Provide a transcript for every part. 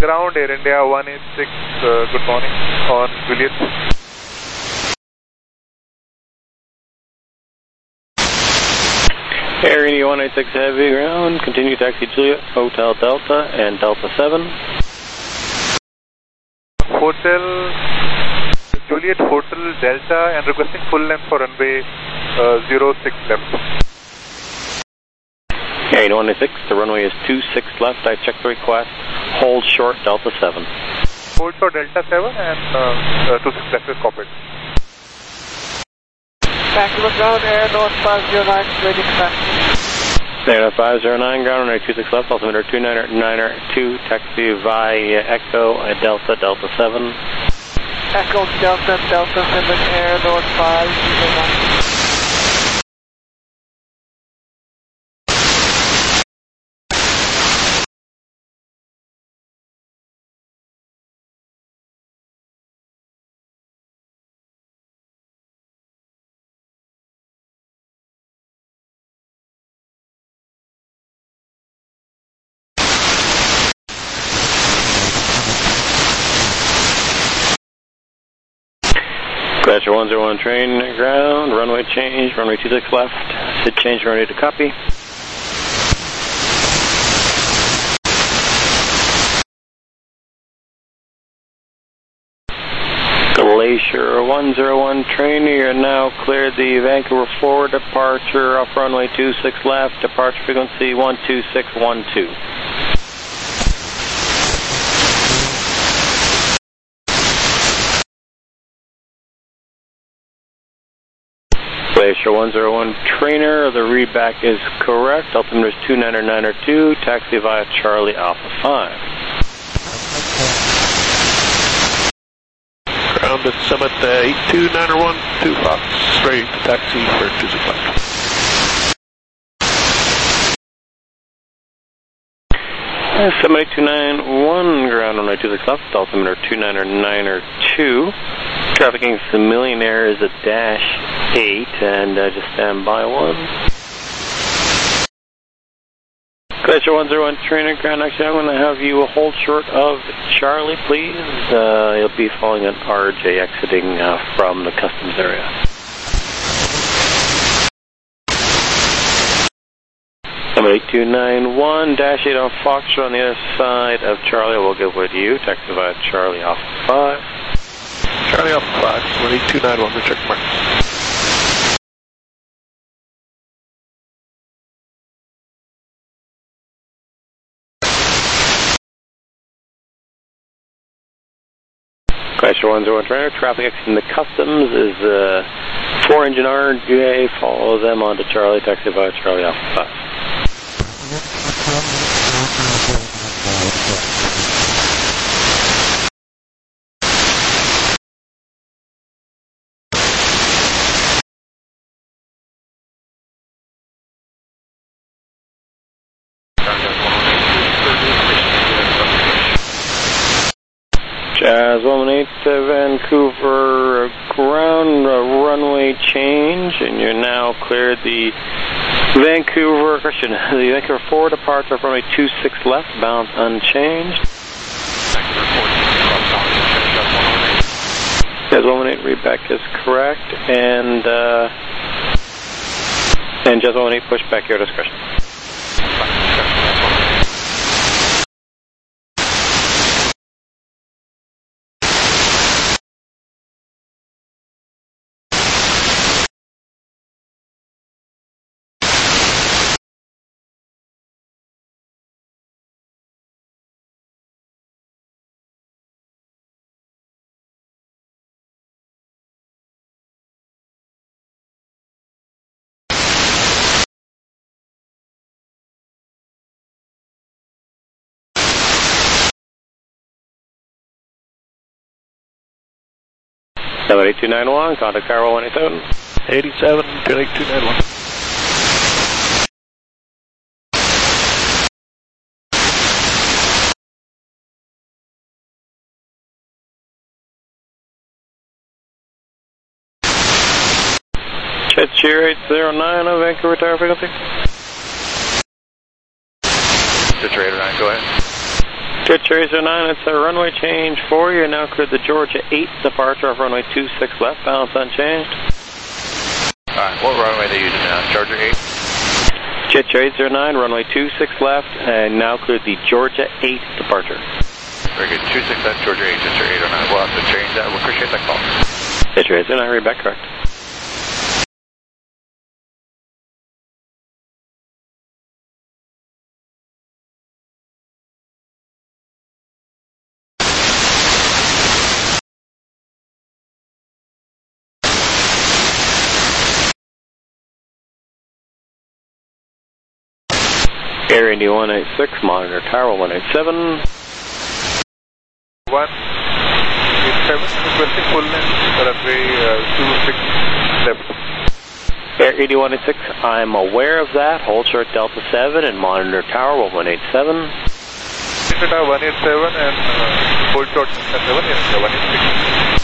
Ground Air India 186, good morning on Juliet. Air India 186 heavy ground, continue taxi Juliet, Hotel Delta and Delta 7. Hotel Juliet Hotel Delta and requesting full length for runway 06 left. Air India 186, the runway is 26 left, I checked the request, hold short Delta 7. Hold short Delta 7 and 26 left is copied. Vancouver ground, Air North 509, waiting taxi. Air North 509, ground runway 26 left, altimeter 2992, taxi via Echo, Delta, Delta 7. Echo, Delta, Delta 7, Air North 509. Glacier 101 train ground, runway change, runway 26 left, SID change, ready to copy. Glacier 101 train, you're now cleared the Vancouver forward departure off runway 26 left, departure frequency 12612. Glacier 101 trainer, the readback is correct. Altimeter is 29902, taxi via Charlie Alpha 5. Ground at Summit 82901, 2 Fox, ready to taxi for 26 left. Summit 8291, ground on 26 left, altimeter 29902. Trafficking to the Millionaire is a dash 8, and just stand by 1. Glacier 101 trainer ground, actually I'm going to have you hold short of Charlie, please. You'll be following an RJ exiting from the customs area. Number 8291, dash 8 on Foxtrot on the other side of Charlie. We'll get with you. Taxi via Charlie Alpha 5. Charlie Alpha 5, 8291, the check mark. Glacier 101 trainer, traffic exiting the customs is 4 engine RJ, follow them on to Charlie, taxi via Charlie Alpha 5. Jazz 118 to Vancouver ground runway change, and you're now cleared the Vancouver forward departure of runway 26 left, bound unchanged. Jazz 118 readback is correct, and Jazz 118 push back your discretion. Number 8291, contact Tower 187. 87, 8291. Jet Cheer 809 on Vancouver Tower frequency. Jet Cheer 809, go ahead. Good, Tracer 9, it's a runway change 4. You're now cleared the Georgia 8 departure of runway 26 left, balance unchanged. Alright, what runway are they using now? Georgia 8? Jet Trade 09, runway 26 left, and now cleared the Georgia 8 departure. Very good, 26 left, Georgia 8, Jet 809. We'll have to change that, we'll appreciate that call. Jet Trade 09, read back correct. Air Indy 186, monitor tower 187. 187, requesting full length, runway 26 left. Air Indy 186, I'm aware of that. Hold short Delta 7 and monitor tower 187. Monitor tower 187 and hold short Delta 7 is 186.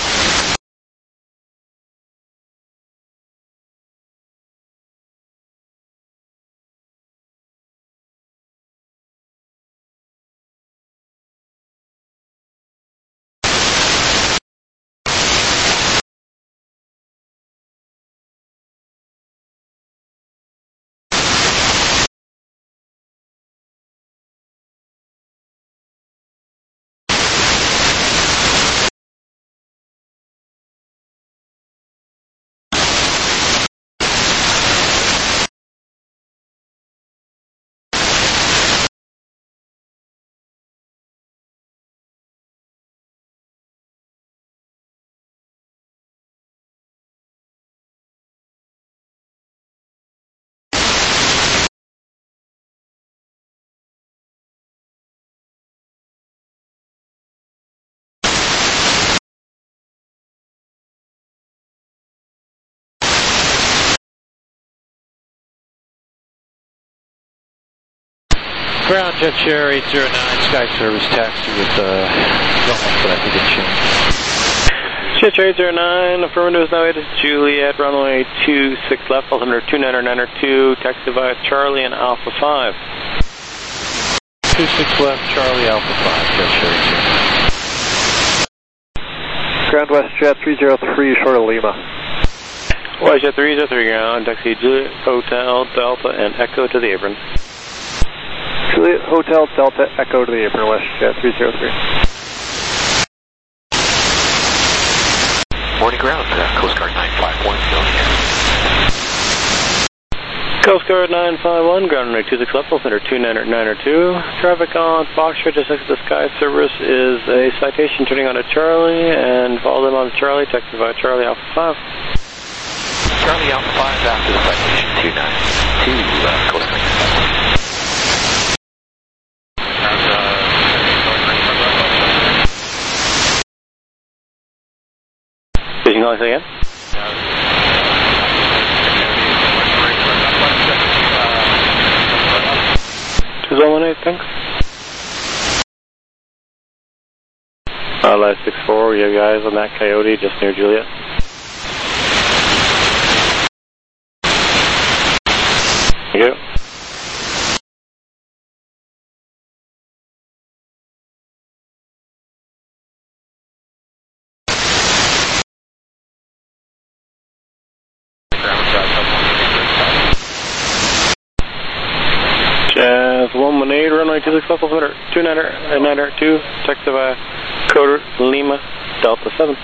Ground Jet Share 809, Sky Service taxi with but I think it changed. Jet Share 809, affirmative is now headed to Juliet, runway 26 left, altimeter 29902, taxi via Charlie and Alpha 5. 26 left, Charlie Alpha 5, Jet Share 809. Ground West Jet 303, short of Lima. West Jet 303 ground, taxi Juliet Hotel, Delta, and Echo to the apron. Juliet Hotel Delta Echo to the apron, West Jet 303. Morning ground, Coast Guard 951, going in. Coast Guard 951, ground runway 26 left, altimeter 29902. Traffic on Foxtrot, just next to the Sky Service is a citation turning onto Charlie, and follow them on to Charlie, taxi via Charlie Alpha 5. Charlie Alpha 5 after the citation 292, Coast Guard 951. Did you call us again? Two 118, thanks. Last 64, you guys on that Coyote just near Juliet. Thank you. Jazz 118, runway 26 left, altimeter 29902, taxi via Coder Lima, Delta 7.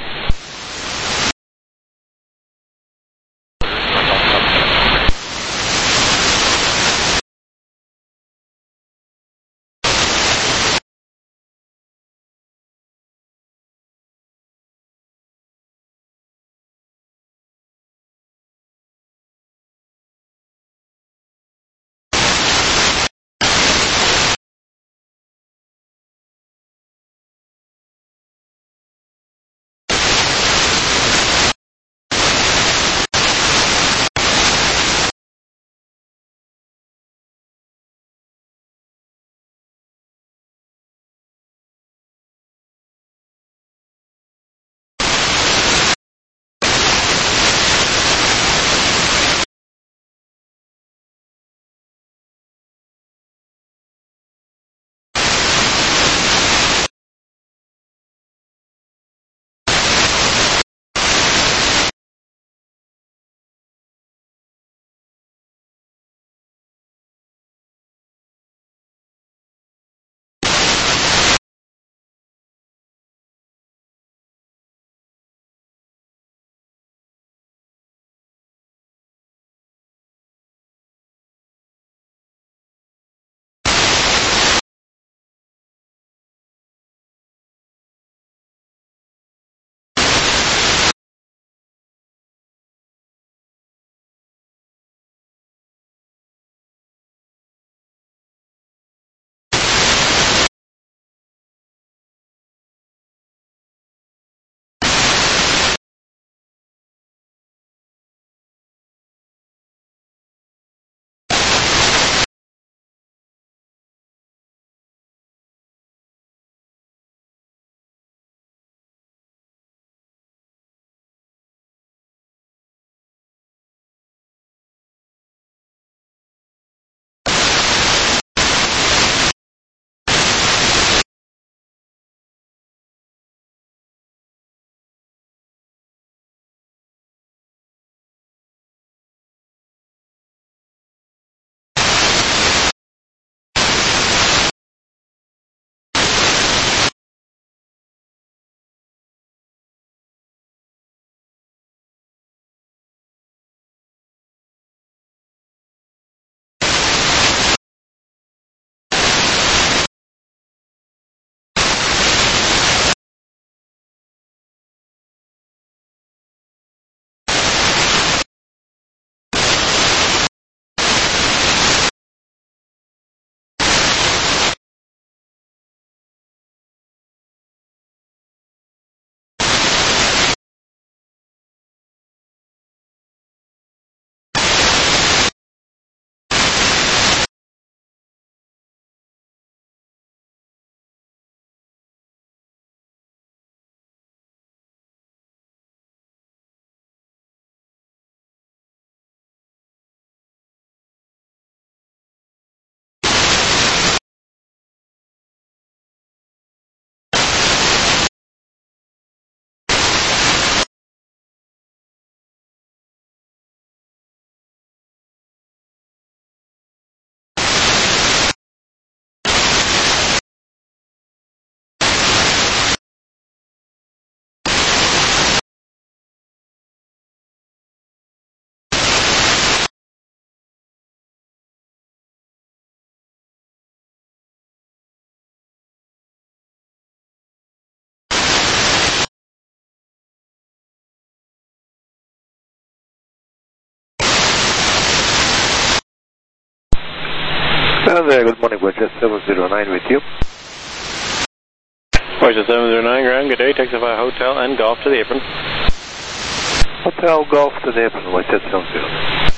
Good morning, Westjet 709 with you. Westjet 709, ground, good day, taxify hotel and golf to the apron. Hotel Golf to the apron, Westjet 709.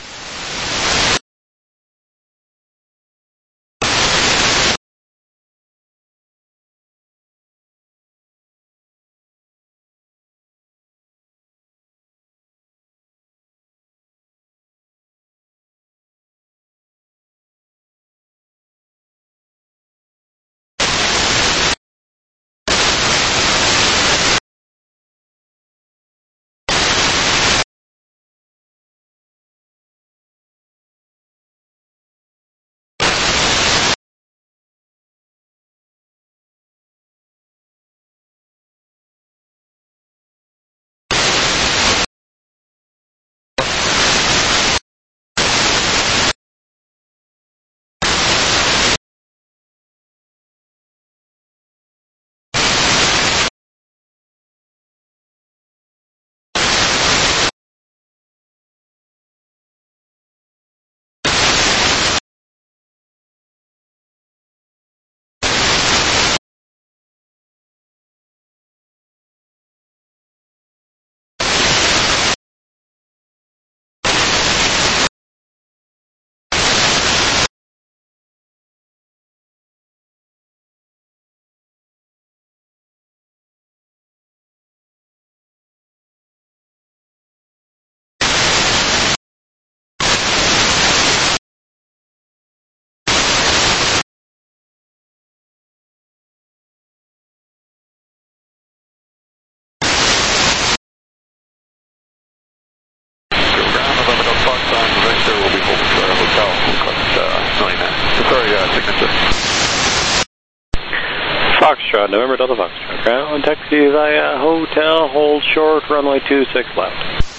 Foxtrot, November Delta Foxtrot, ground, taxi via hotel, hold short, runway 26 left.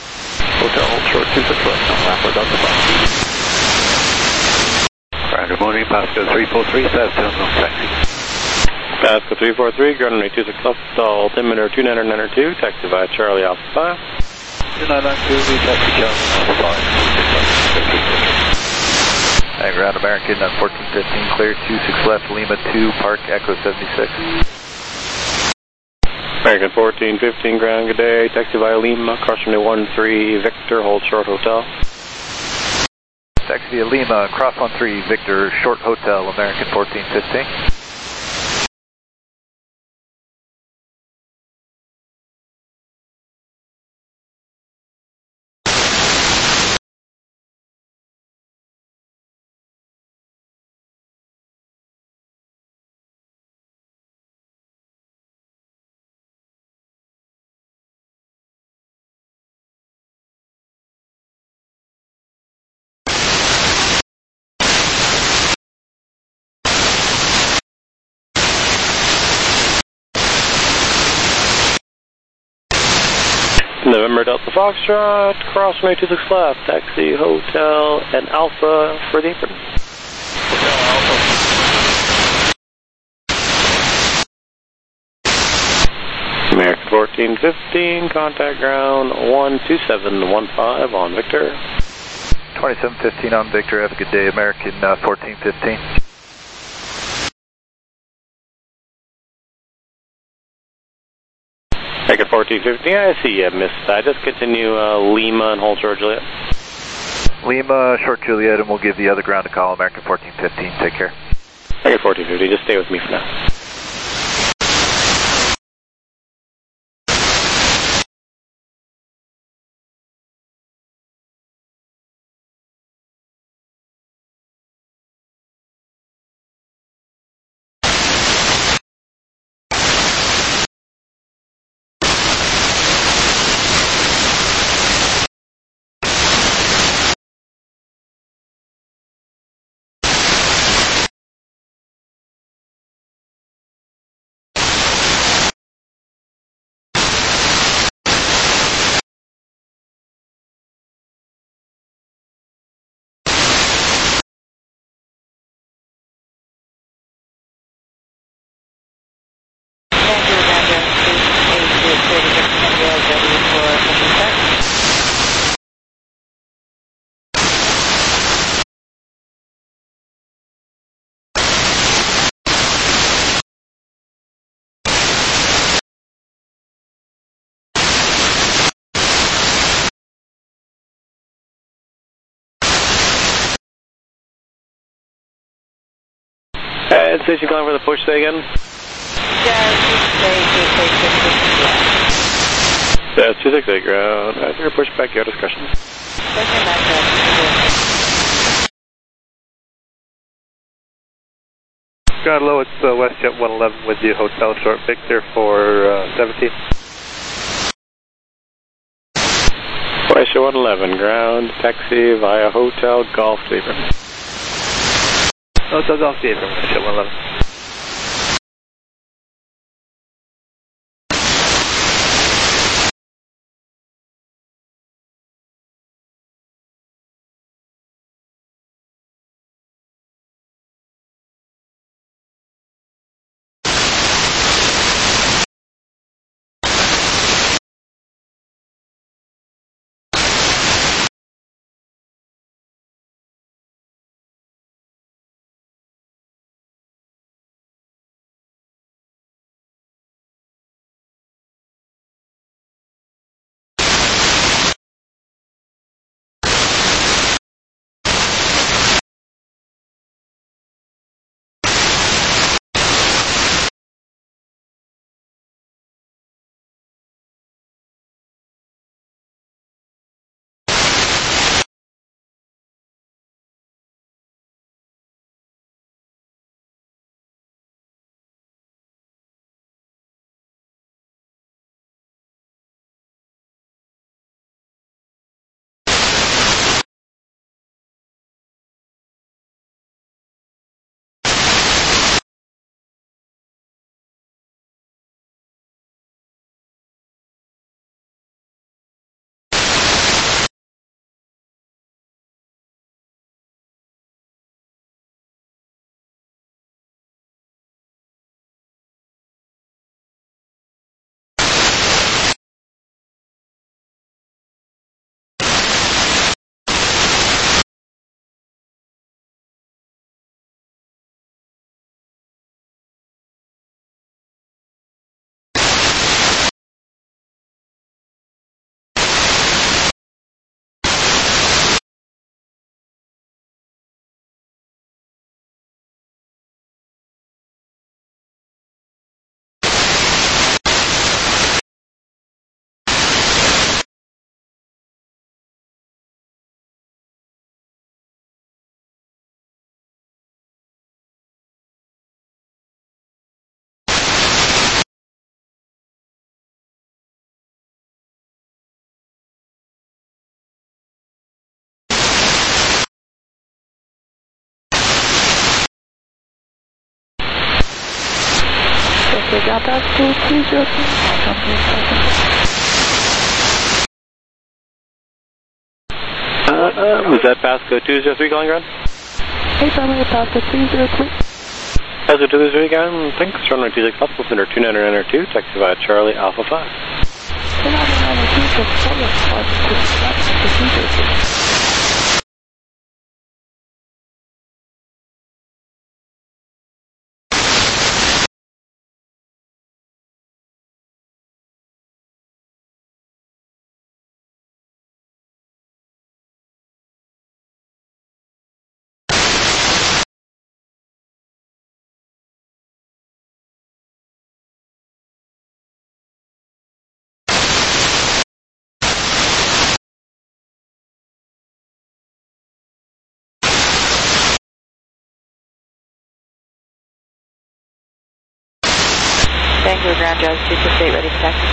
Hotel, hold short, 26 left, on Lambda Delta Fox. Good morning, Pasco 343, South Terminal Taxi. Pasco 343, ground runway 26 left, altimeter 2992, taxi via Charlie Alpha 5. 2992, taxi Charlie Alpha 5. Ground American 1415, clear 26 left, Lima 2, Park Echo 76. American 1415, ground, good day, taxi via Lima, cross runway 13, Victor, hold short hotel. Taxi via Lima, cross 13, Victor, short hotel, American 1415. November Delta Foxtrot, cross runway 26 left, taxi, hotel, and Alpha for the apron. Hotel Alpha. American 1415, contact ground 12715 on Victor. 2715 on Victor, have a good day, American 1415. American 1415, I see you missed. I just continue Lima and hold short Juliet. Lima, short Juliet, and we'll give the other ground a call, American 1415, take care. American 1415, just stay with me for now. Station calling for the push, say again? That's 268 ground. Your push back, your discussion. Ground low, it's WestJet 111 with you, Hotel Short Victor for 17. WestJet 111, ground, taxi via Hotel Golf Saver. Hotel Golf Saver, WestJet 111. Was that Pasco 203 calling ground? Hey, Family, Pasco 203. Pasco 203 ground, thanks. Runway 26 Pop, Center 2992, taxi via Charlie Alpha 5. 2992, Vancouver Ground Jazz 268 ready for taxi.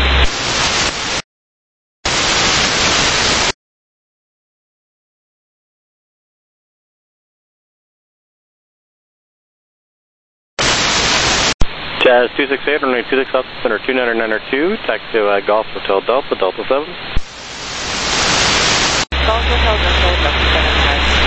Jazz 268, runway 26 South, Center 2992, taxi to Golf Hotel Delta, Delta 7. Golf Hotel Delta, Delta 7.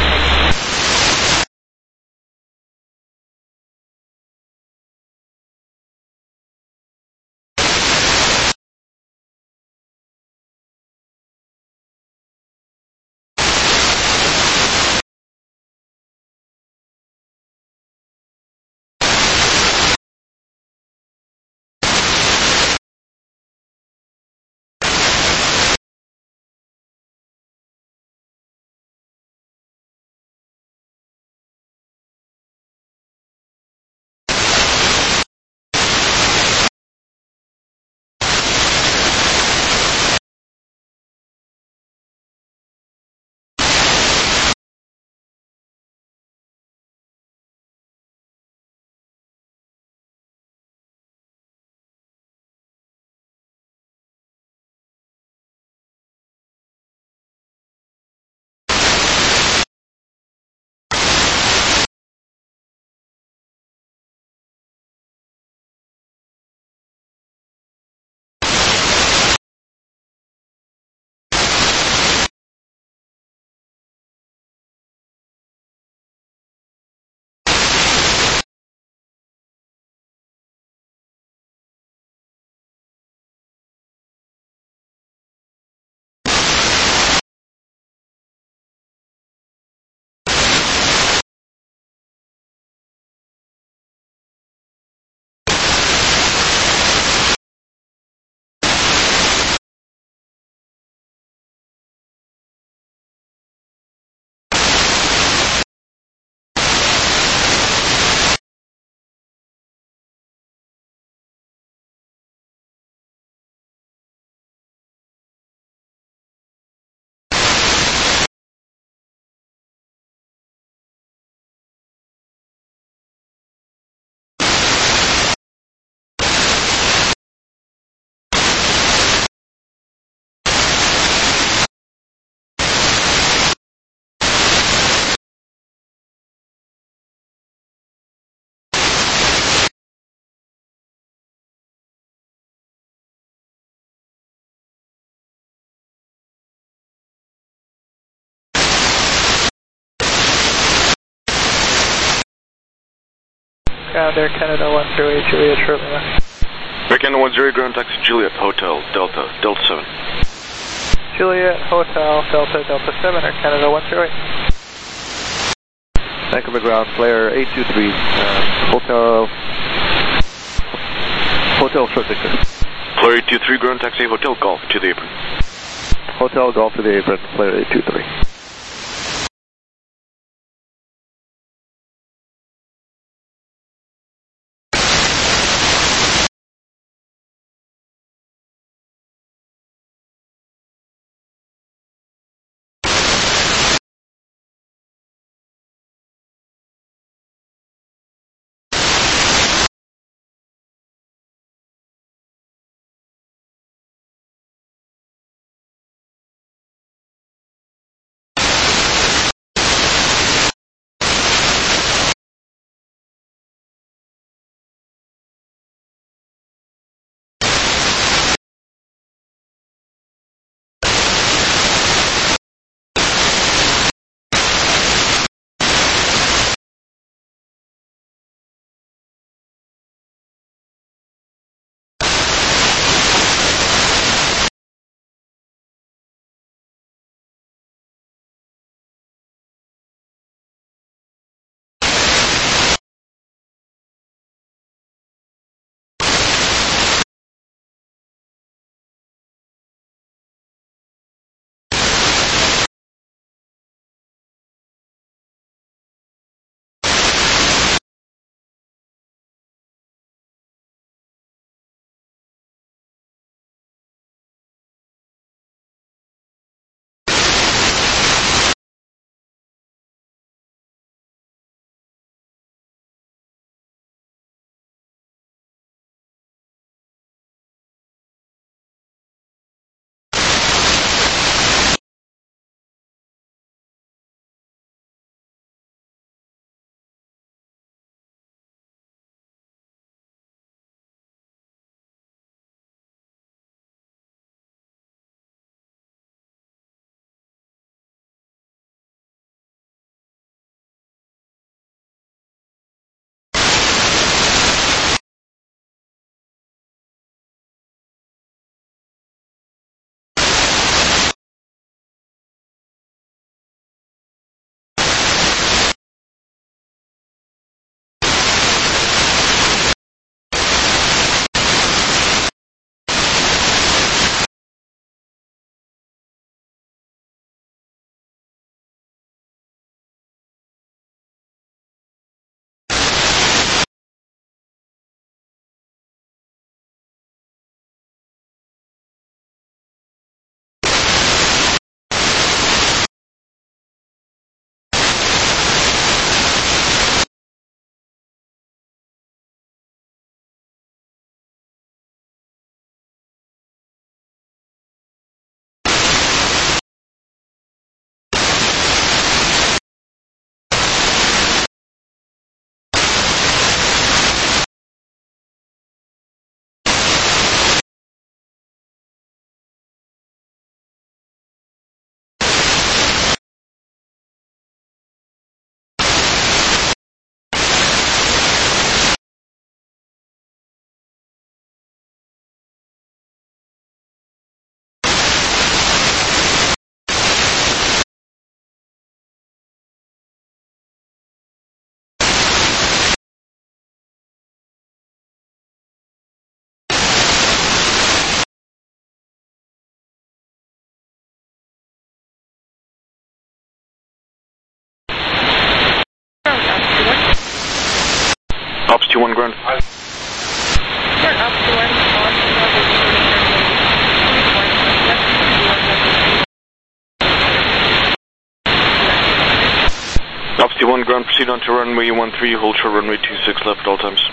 Ground Air Canada 108, Juliet, shortly left. Air Canada 10, ground taxi Juliet, Hotel, Delta, Delta 7. Juliet, Hotel, Delta, Delta 7, Air Canada 108. Vancouver ground, flare 823, Hotel short Victor. Flare 823, ground taxi Hotel Golf to the apron. Hotel Golf to the apron, flare 823. Ops 2-1 ground. Ops 2-1 ground, proceed on to runway 13, hold short runway 26 left at all times.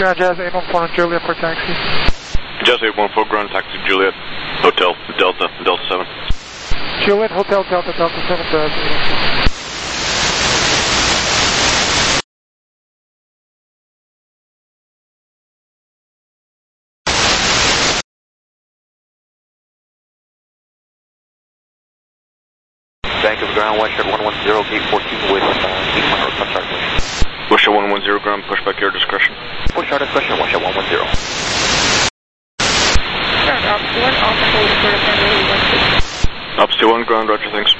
Ground Jazz 814 on Juliet for taxi. Jazz 814, ground taxi, Juliet, Hotel, Delta 7. Juliet, Hotel, Delta 7. Vancouver ground, Westshore 110, gate 14 with gate 1 request start push. Westshore 110, ground, pushback, your discretion. Push our discretion, Westshore 110. Ground Ops 1, also hold for the runway 16. Ops 1, ground, roger, thanks.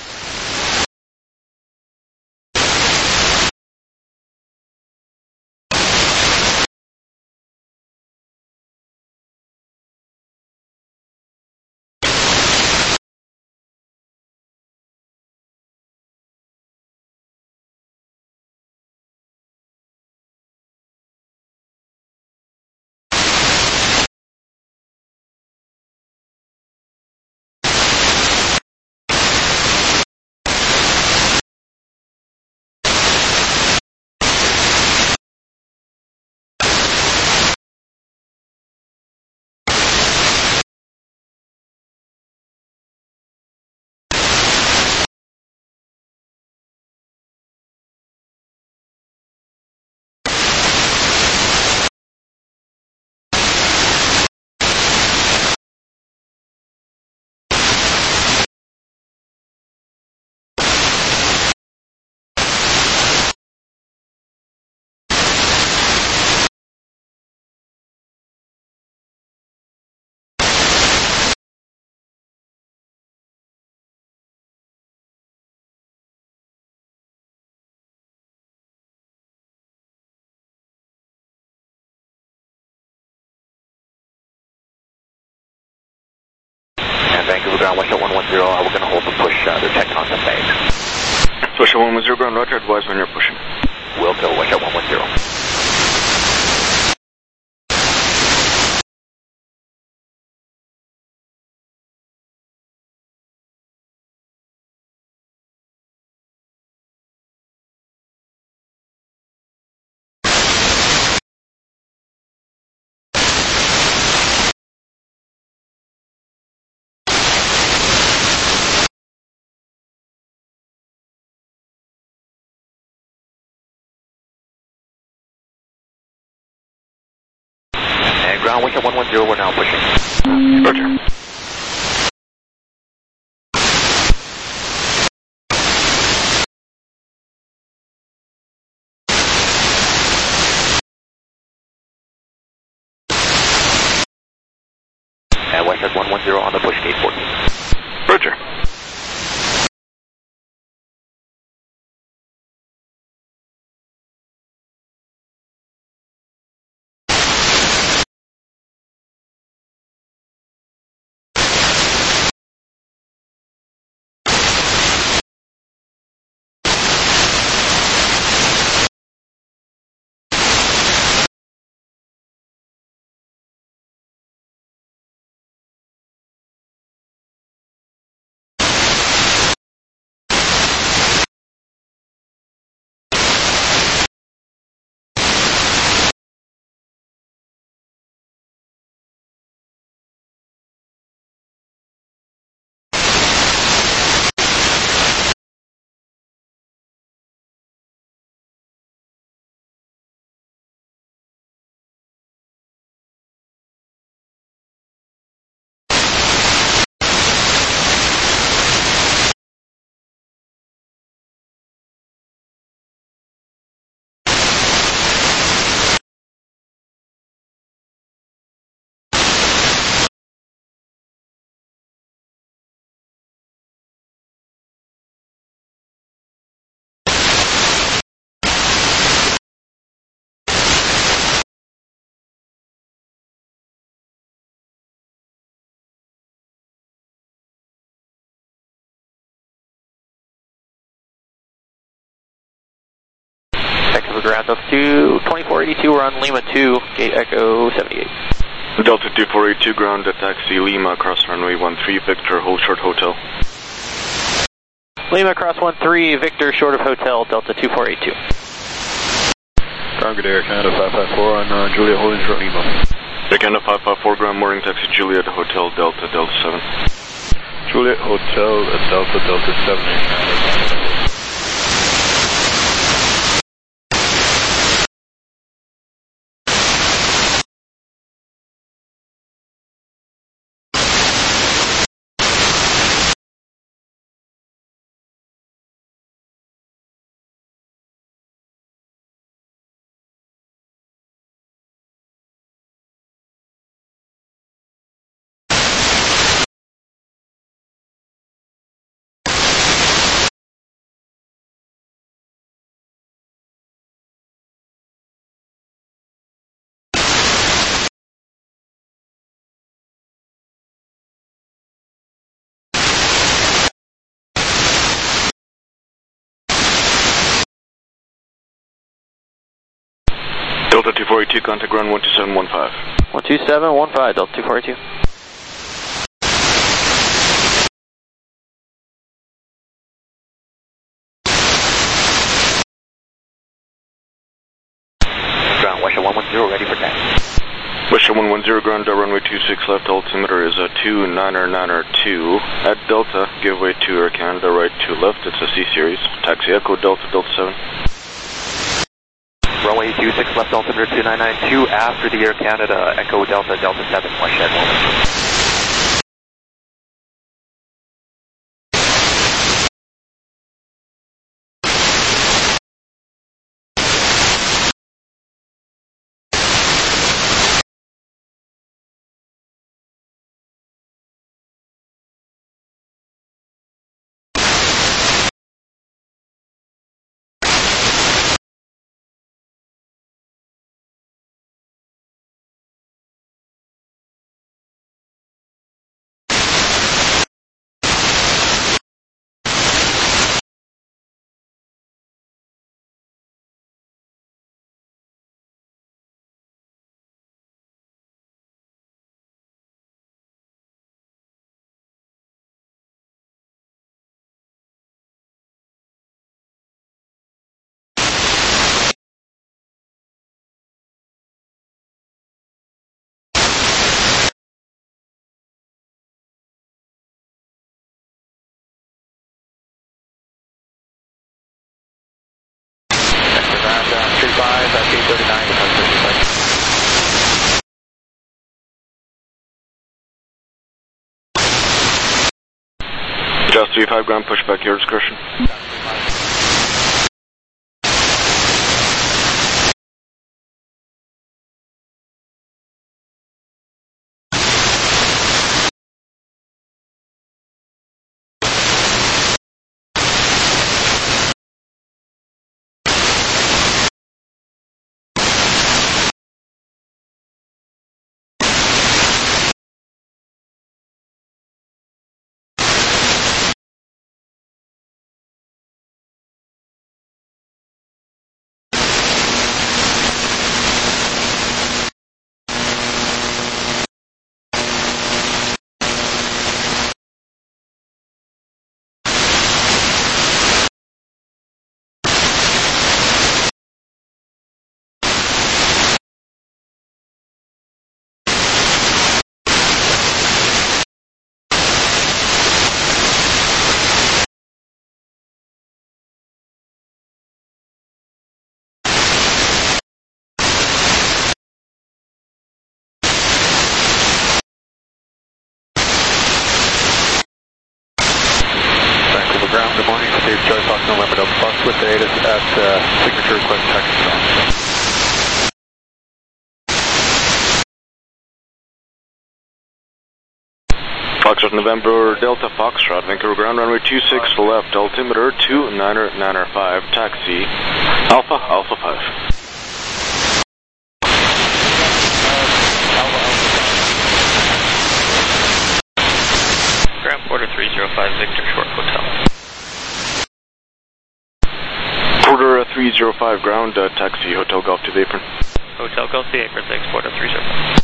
Vancouver ground, Westshore 110, we're going to hold the push, they're checking on the bags. Westshore 110, ground, roger, advise when you're pushing. Will do, Westshore 110. Ground, Westshore 110, we're now pushing. Roger. And Westshore 110 on the push, gate 14. Roger. Vancouver ground up to 2482, we're on Lima 2, gate Echo 78. Delta 2482, ground at taxi Lima, cross runway 13, Victor, hold short hotel. Lima cross 13, Victor, short of hotel, Delta 2482. ground, good Air Canada 554 on Juliet holding short Lima. Air Canada 554, ground morning taxi Juliet Hotel Delta Delta 7. Juliet Hotel Delta Delta 7 Air Canada. Delta 2482, contact ground 12715. 12715, Delta 2482. Ground, Western 110, ready for taxi. Western 110, ground, runway 26 left, altimeter is 2992. At Delta, give way to Air Canada, right to left, it's a C series. Taxi Echo, Delta, Delta 7. Runway 26 left, altimeter 2992, after the Air Canada, Echo Delta, Delta 7, Western 110. Just 35 ground, push back your discretion. Ground, good morning. Steve Charlie Fox, November Delta Fox with the ATIS at signature request taxi ground. Foxtrot November Delta Foxtrot, Vancouver ground, runway 26 left, altimeter 2995, taxi Alpha Alpha 5. Ground Porter 305, Victor, short hotel. Porter 305 ground, taxi Hotel Golf to the apron. Hotel Golf to the apron, thanks, Porter 305.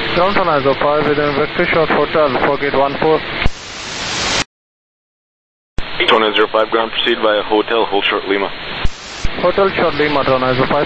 Ground on ISO 5 within Victor Short Hotel, 4814. 2905 ground, proceed via Hotel, hold short Lima. Hotel Short Lima, on ISO 5.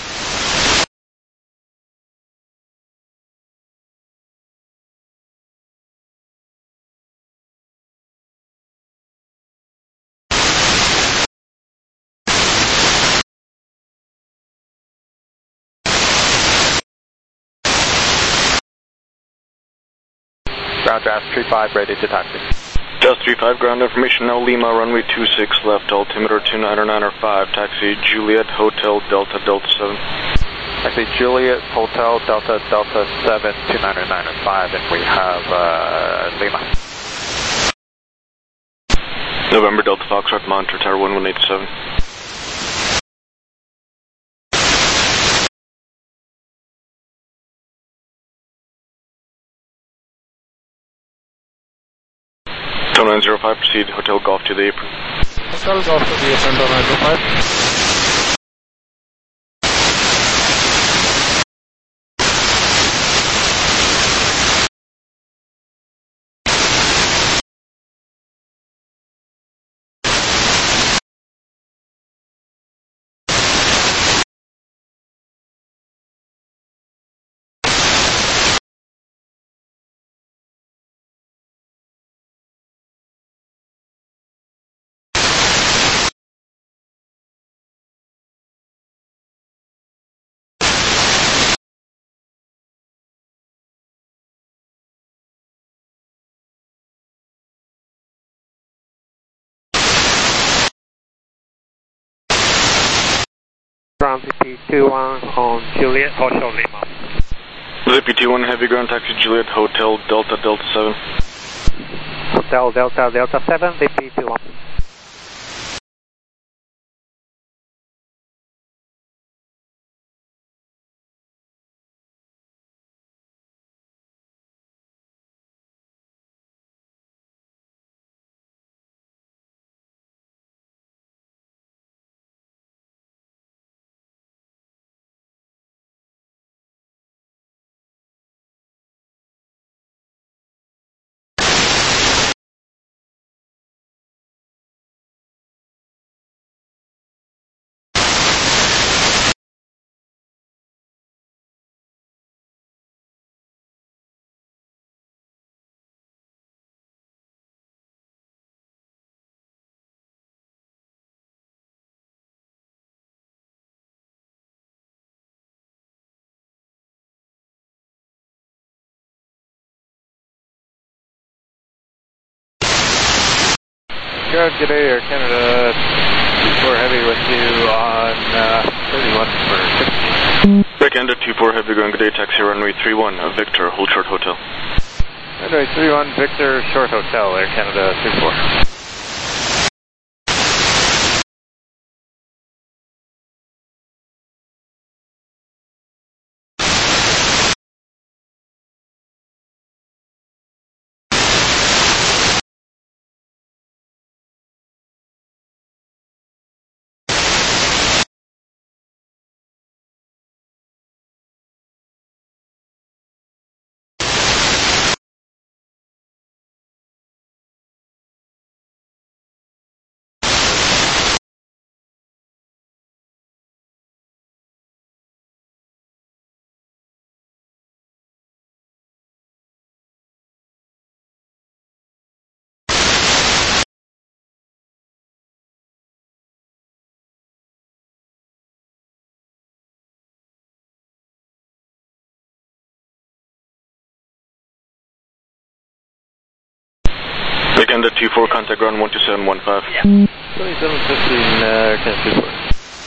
Ground draft 35, ready to taxi. Just 35 ground information now, Lima, runway 26 left, altimeter 2995, taxi Juliet, Hotel, Delta, Delta 7. Taxi Juliet, Hotel, Delta, Delta 7, 2995, and we have Lima. November, Delta Foxtrot, monitor tower 1187. Tone 905, proceed Hotel Golf to the apron. Hotel Golf to the apron, on ISO 5. Ground ZP21 on Juliet, Hotel Lima. ZP21, heavy ground, taxi Juliet, Hotel, Delta, Delta 7. Hotel Delta, Delta 7, ZP21. Good day, Air Canada 24 Heavy with you on 31 for 60. Air Canada 24 Heavy ground, good day, taxi runway 31, Victor, hold short Hotel. Runway 31, Victor, short Hotel, Air Canada 24. Air Canada 24, contact ground 12715. 2715, Air Canada 24.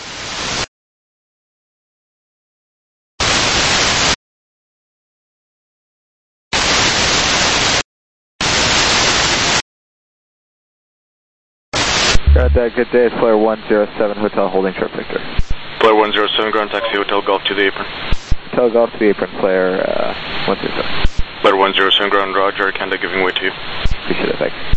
Good day, it's Flare 107 Hotel holding short Victor. Flare 107 ground, taxi Hotel Golf to the apron. Hotel Golf to the apron, Flare 107. Flare 107 ground, Roger, Air Canada giving way to you. Appreciate it, thanks.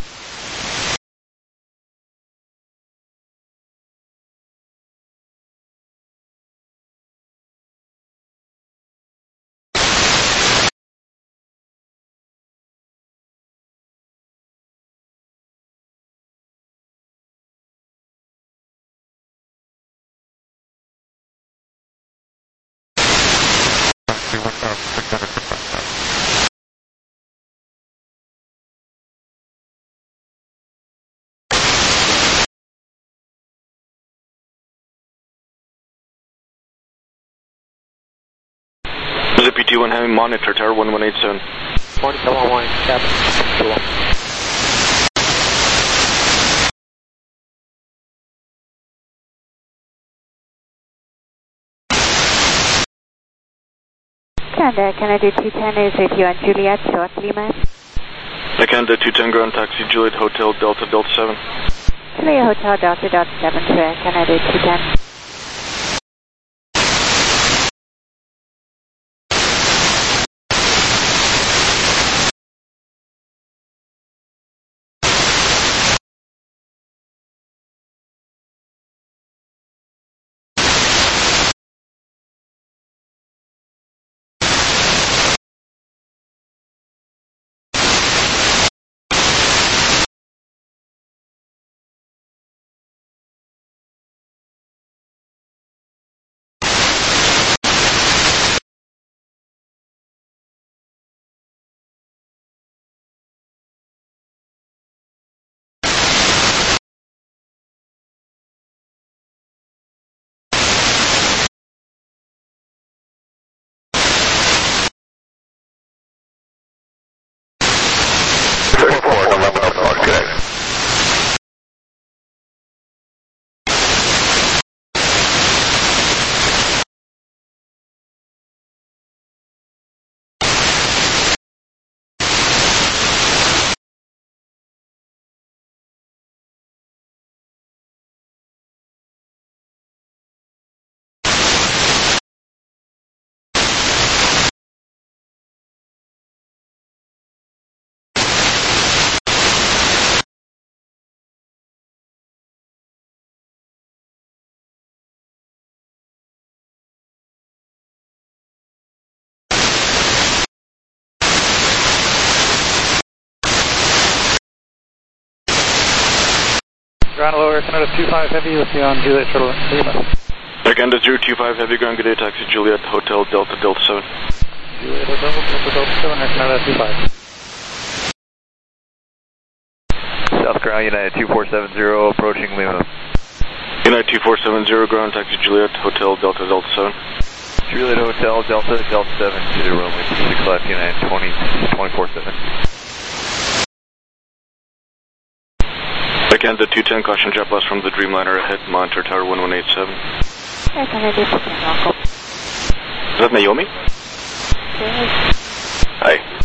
Zippy T1 Heavy, monitor tower 1187. Monitor 117. Canada 210 is with you on Juliet, Short Lima. Canada 210 ground taxi, Juliet Hotel Delta Delta 7. Juliet Hotel Delta Delta 7 to Canada 210. Ground lower, Canada 25 Heavy with you on Juliet Shuttle Lima. Air Canada 025 Heavy, ground good day, taxi Juliet Hotel Delta Delta 7. Juliet Hotel Delta Delta 7, Air Canada 25. South Ground United 2470 approaching Lima. United 2470 ground taxi Juliet Hotel Delta Delta 7. Juliet Hotel Delta Delta 7 to the runway 26 left United 247. Air Canada 210, caution jet blast from the Dreamliner ahead, monitor tower 1187. Air Canada 210, welcome. Is that Naomi? Yes. Hi.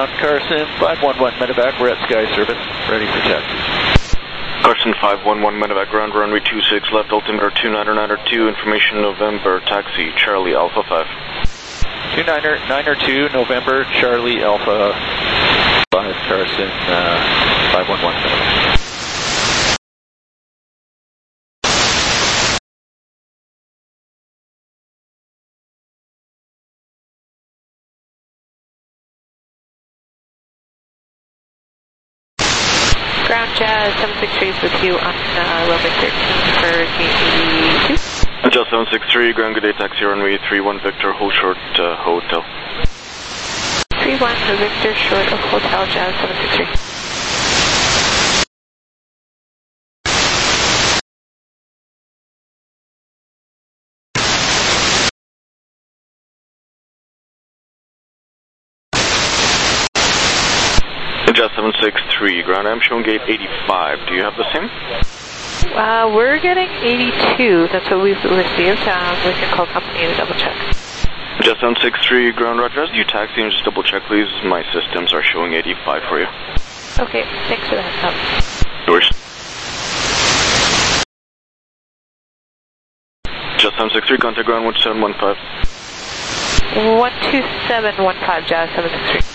ground, Carson 511 medevac, we're at Sky Service, ready for taxi. Carson 511 medevac, ground runway 26 left, altimeter 29902, information November, taxi, Charlie Alpha 5. 29902, November, Charlie Alpha 5, Carson 511 medevac. Ground Jazz 763 is with you on runway 13 for gate 82. Jazz 763, ground good day, taxi runway 31 Victor, hold short, hotel. 31 for Victor, short of Hotel Jazz 763. Jazz 763, ground I'm showing gate 85. Do you have the same? We're getting 82. That's what we've received. We can call company to double check. Jazz 763, ground roger. As you taxi and just double check, please. My systems are showing 85 for you. Okay, thanks for the heads up. No worries. Jazz 763, contact ground 1715. 12715, Jazz 763.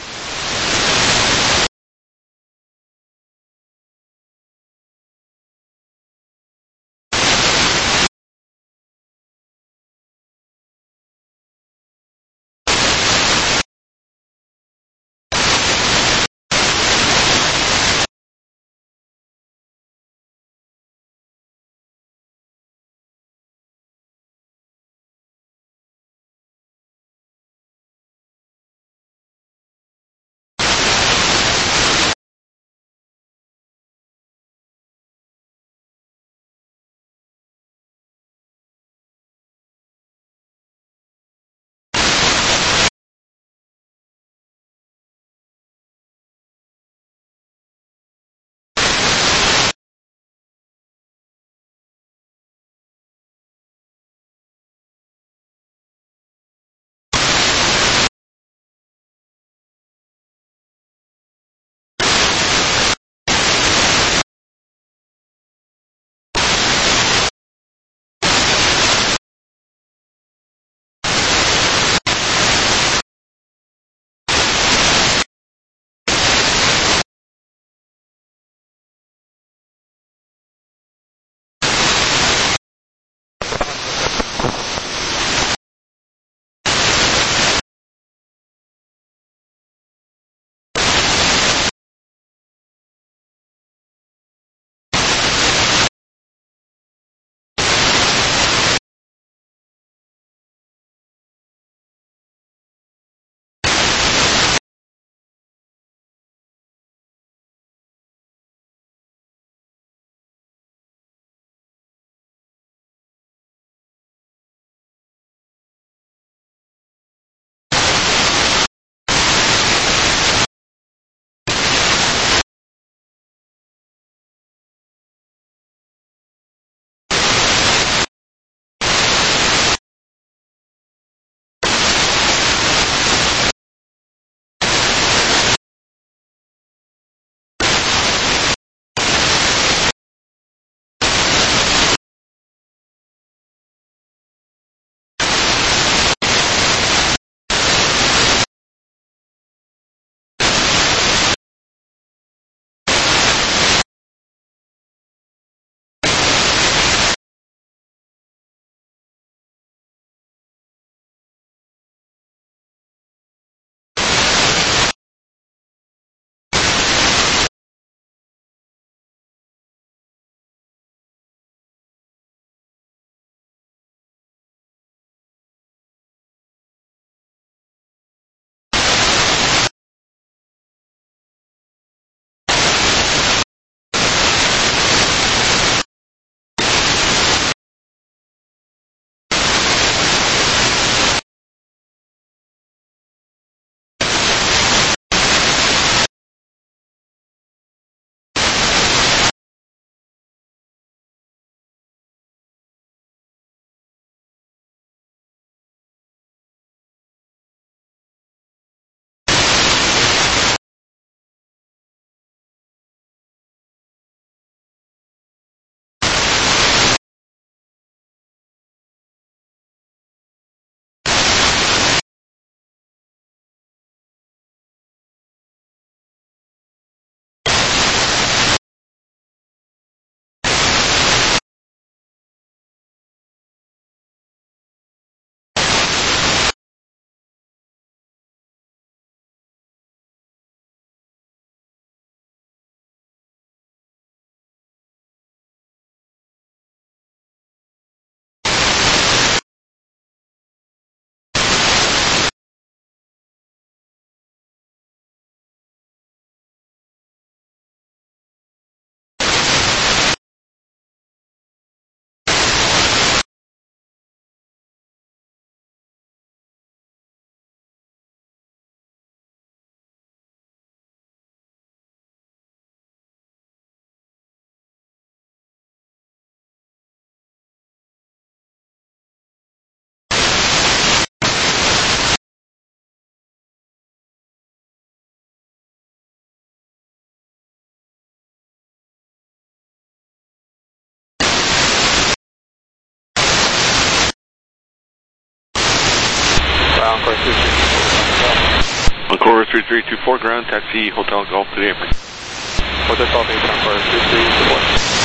ground, course 3324. Encore 3324, ground, taxi, Hotel Golf to the apron. Hotel Golf to apron, course 3324.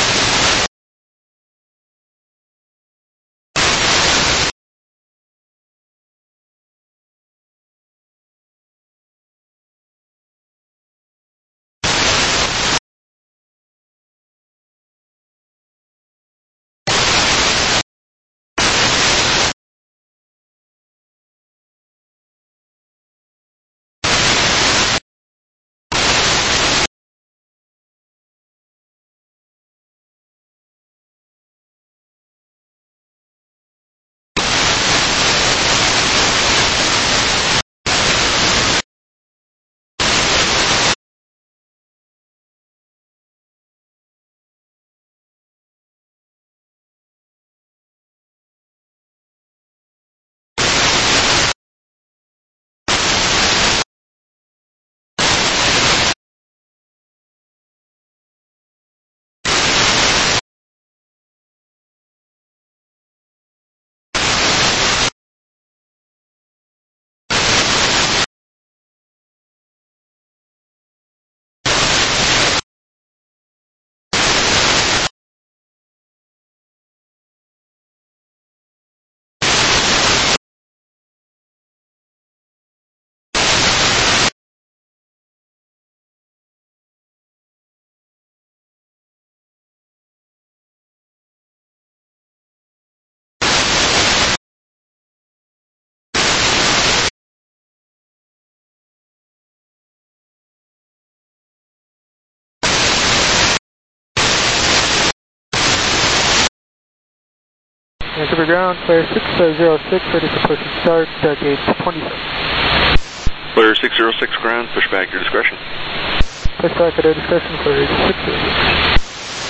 Vancouver ground, clear 606, ready for push and start, gauge 27. Clear 606, ground, push back your discretion. Push back at your discretion, clear 606.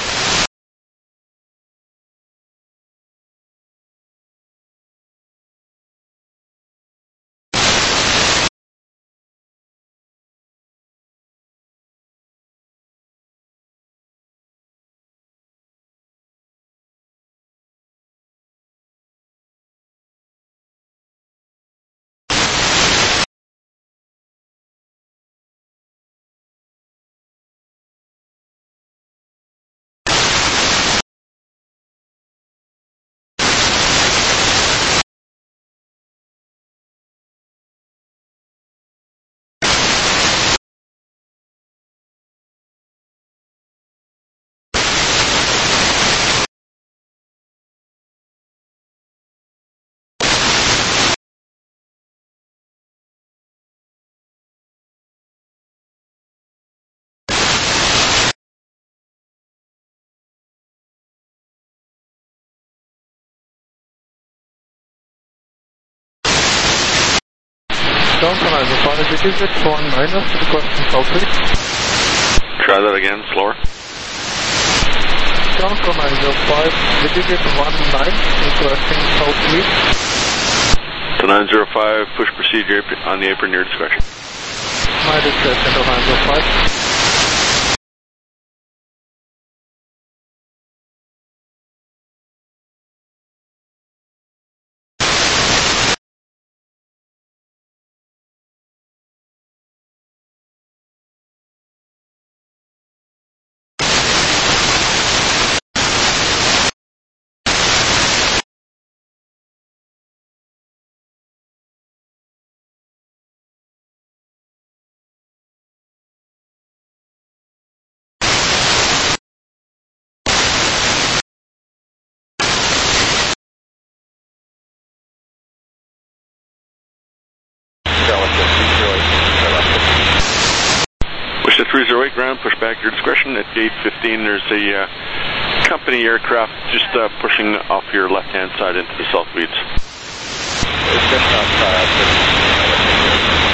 Down from Alpha 5, digit 19 to the question Southwest. Try that again, slower. Down from Alpha 5, digit 19 to the question Southwest. To 905, push procedure on the apron, your discretion. My discretion to Alpha 5. Wish to 308 ground, push back your discretion. At gate 15, there's a company aircraft just pushing off your left-hand side into the south weeds. It's just outside.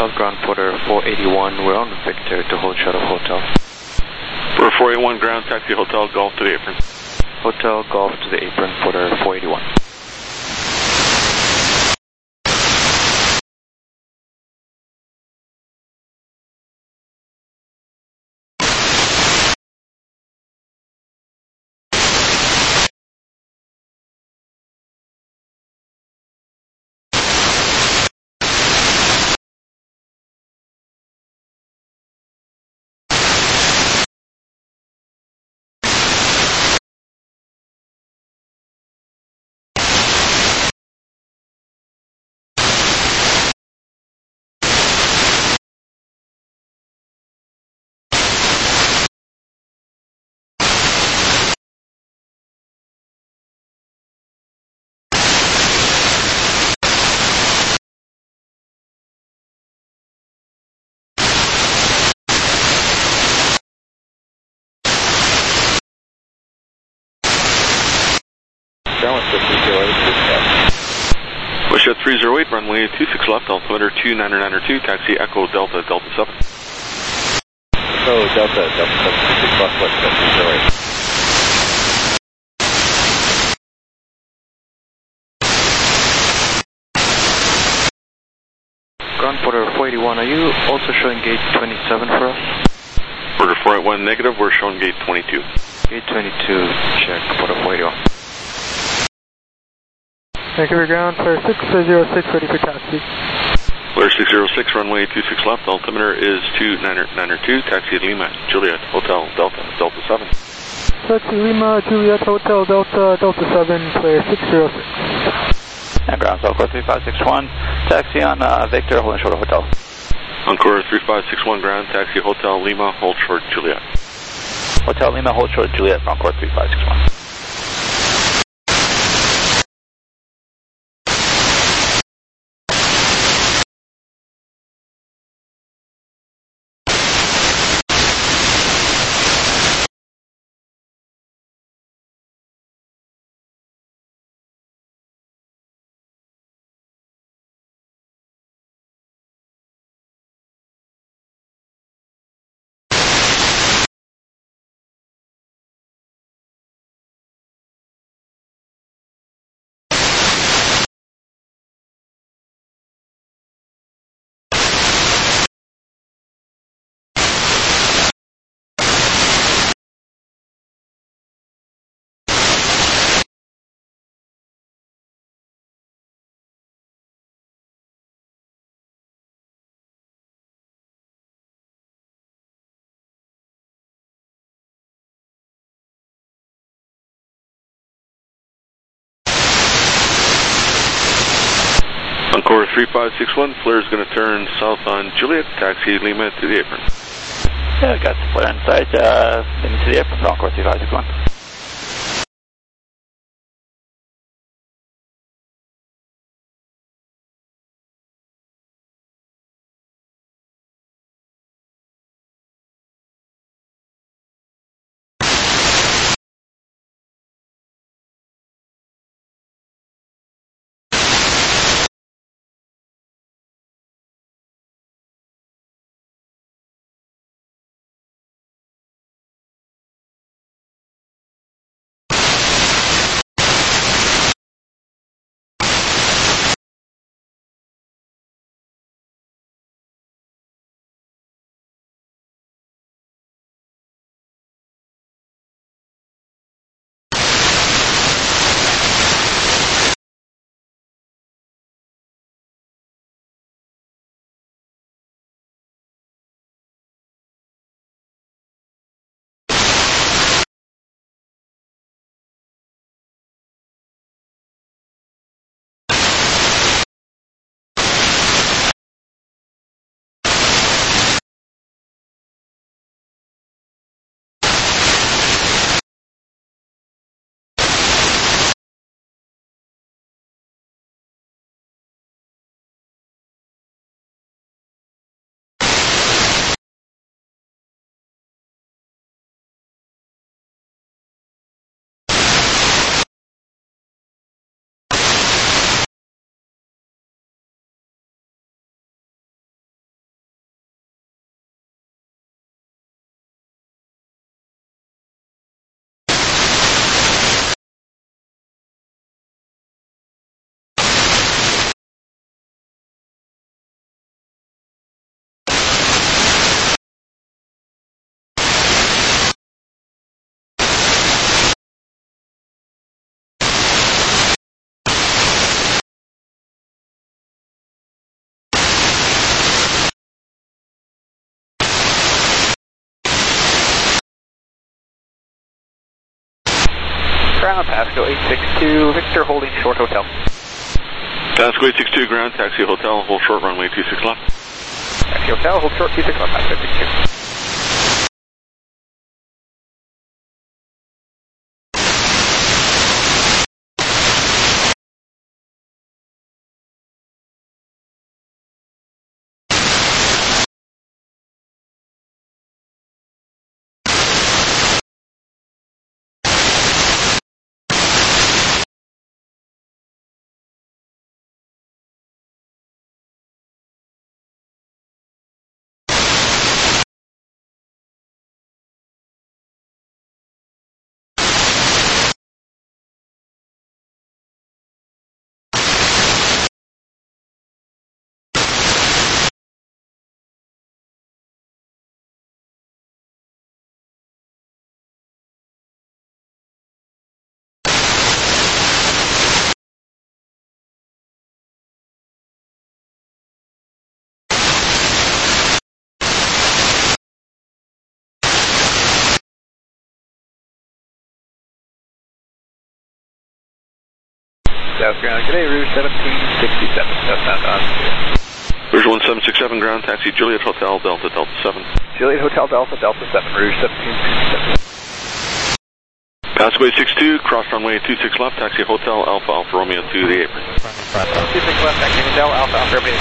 South Ground Porter 481, we're on Victor to hold shuttle hotel. For 481 ground, taxi Hotel Golf to the apron. Hotel Golf to the apron, Porter 481. Wisha 308, runway 26 left, altimeter 2992, taxi Echo Delta, Delta 7. So Delta, Delta 7, 26 left, west, 308. Ground Porter 481, are you also showing gate 27 for us? Porter 481 negative, we're showing gate 22. Gate 22, check, Porter 481. Vancouver Ground, Flare 606, ready for taxi. Flare 606, runway 26 left, altimeter is 2992, taxi Lima, Juliet, Hotel, Delta, Delta 7. Taxi Lima, Juliet, Hotel, Delta, Delta 7, Flare 606. And ground, Encore 3561, taxi on Victor, holding short of Hotel. Encore 3561 ground, taxi Hotel Lima, hold short Juliet. Hotel Lima, hold short Juliet, Encore 3561. Encore 3561, flare is going to turn south on Juliet, taxi Lima to the apron. Yeah, got the flare inside, Lima to the apron, Encore 3561. Ground, Pasco 862, Victor holding short hotel. Pasco 862 ground, taxi hotel, hold short runway 26 left. Taxi hotel, hold short 26 left, Pasco 862. South ground, today, Rouge 1767, southbound on Rouge 1767 ground, taxi Juliet Hotel, Delta, Delta 7. Juliet Hotel, Delta, Delta 7, Rouge 1767. Pasco 862, cross runway 26 left, taxi Hotel, Alpha, Alpha Romeo to the apron. 26 left, taxi Hotel, Alpha, Alpha Romeo.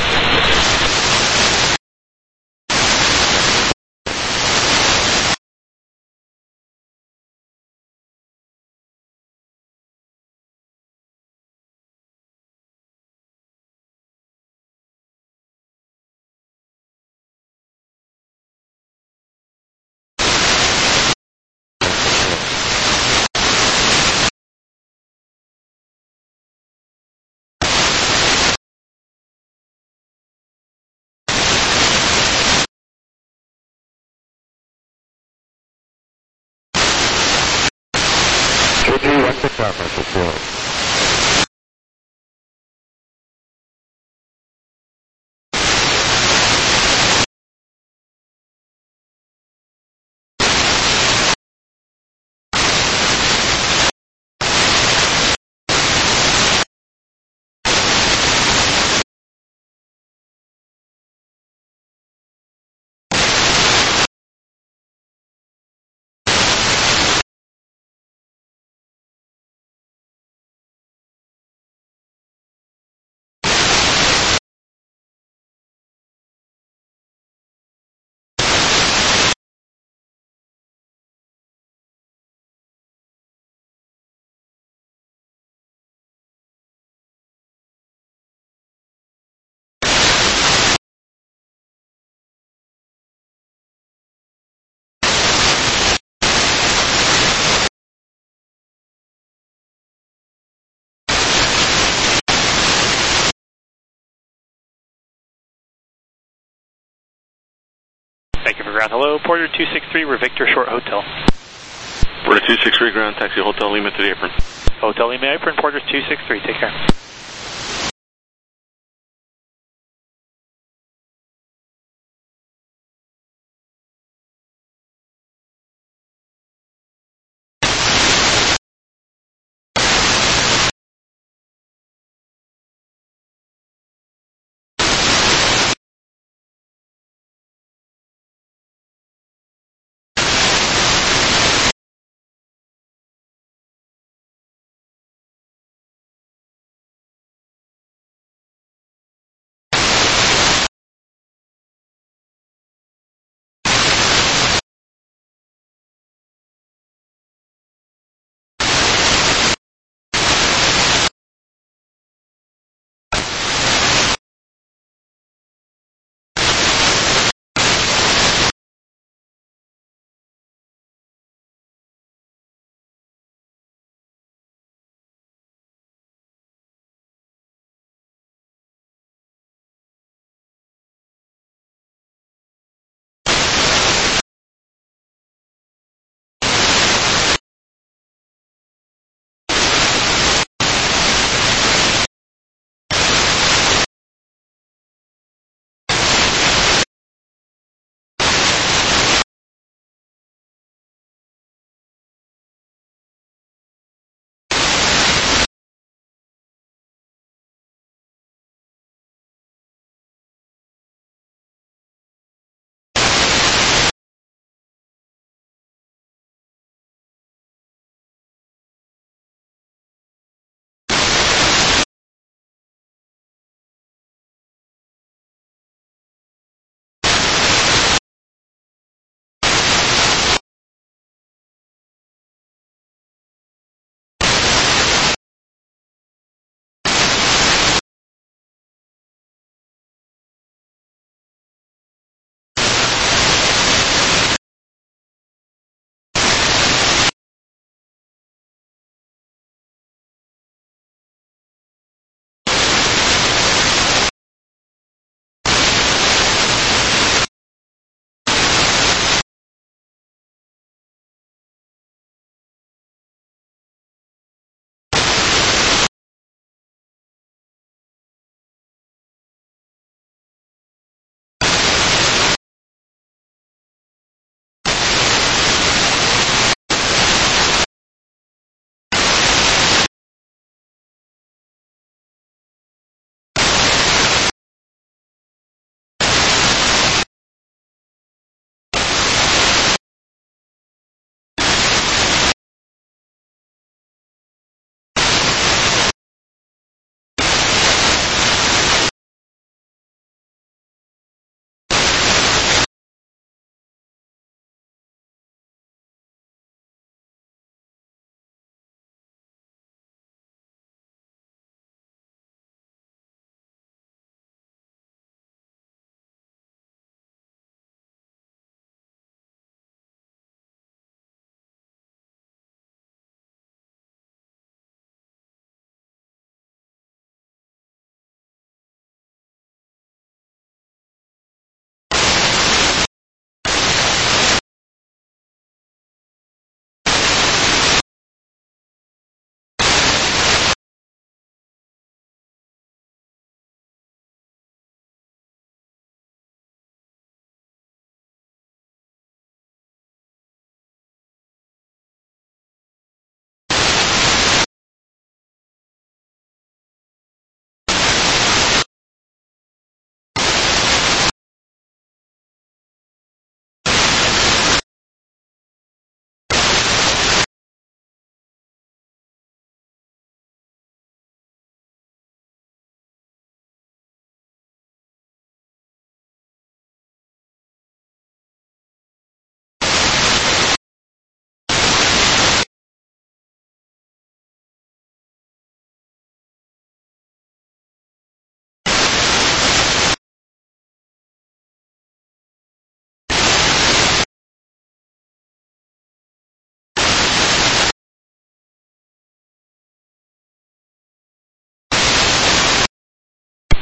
Thank you for ground. Hello, Porter 263, we're Victor Short Hotel. Porter 263 ground, taxi Hotel Lima to the apron. Hotel Lima apron, Porter 263, take care.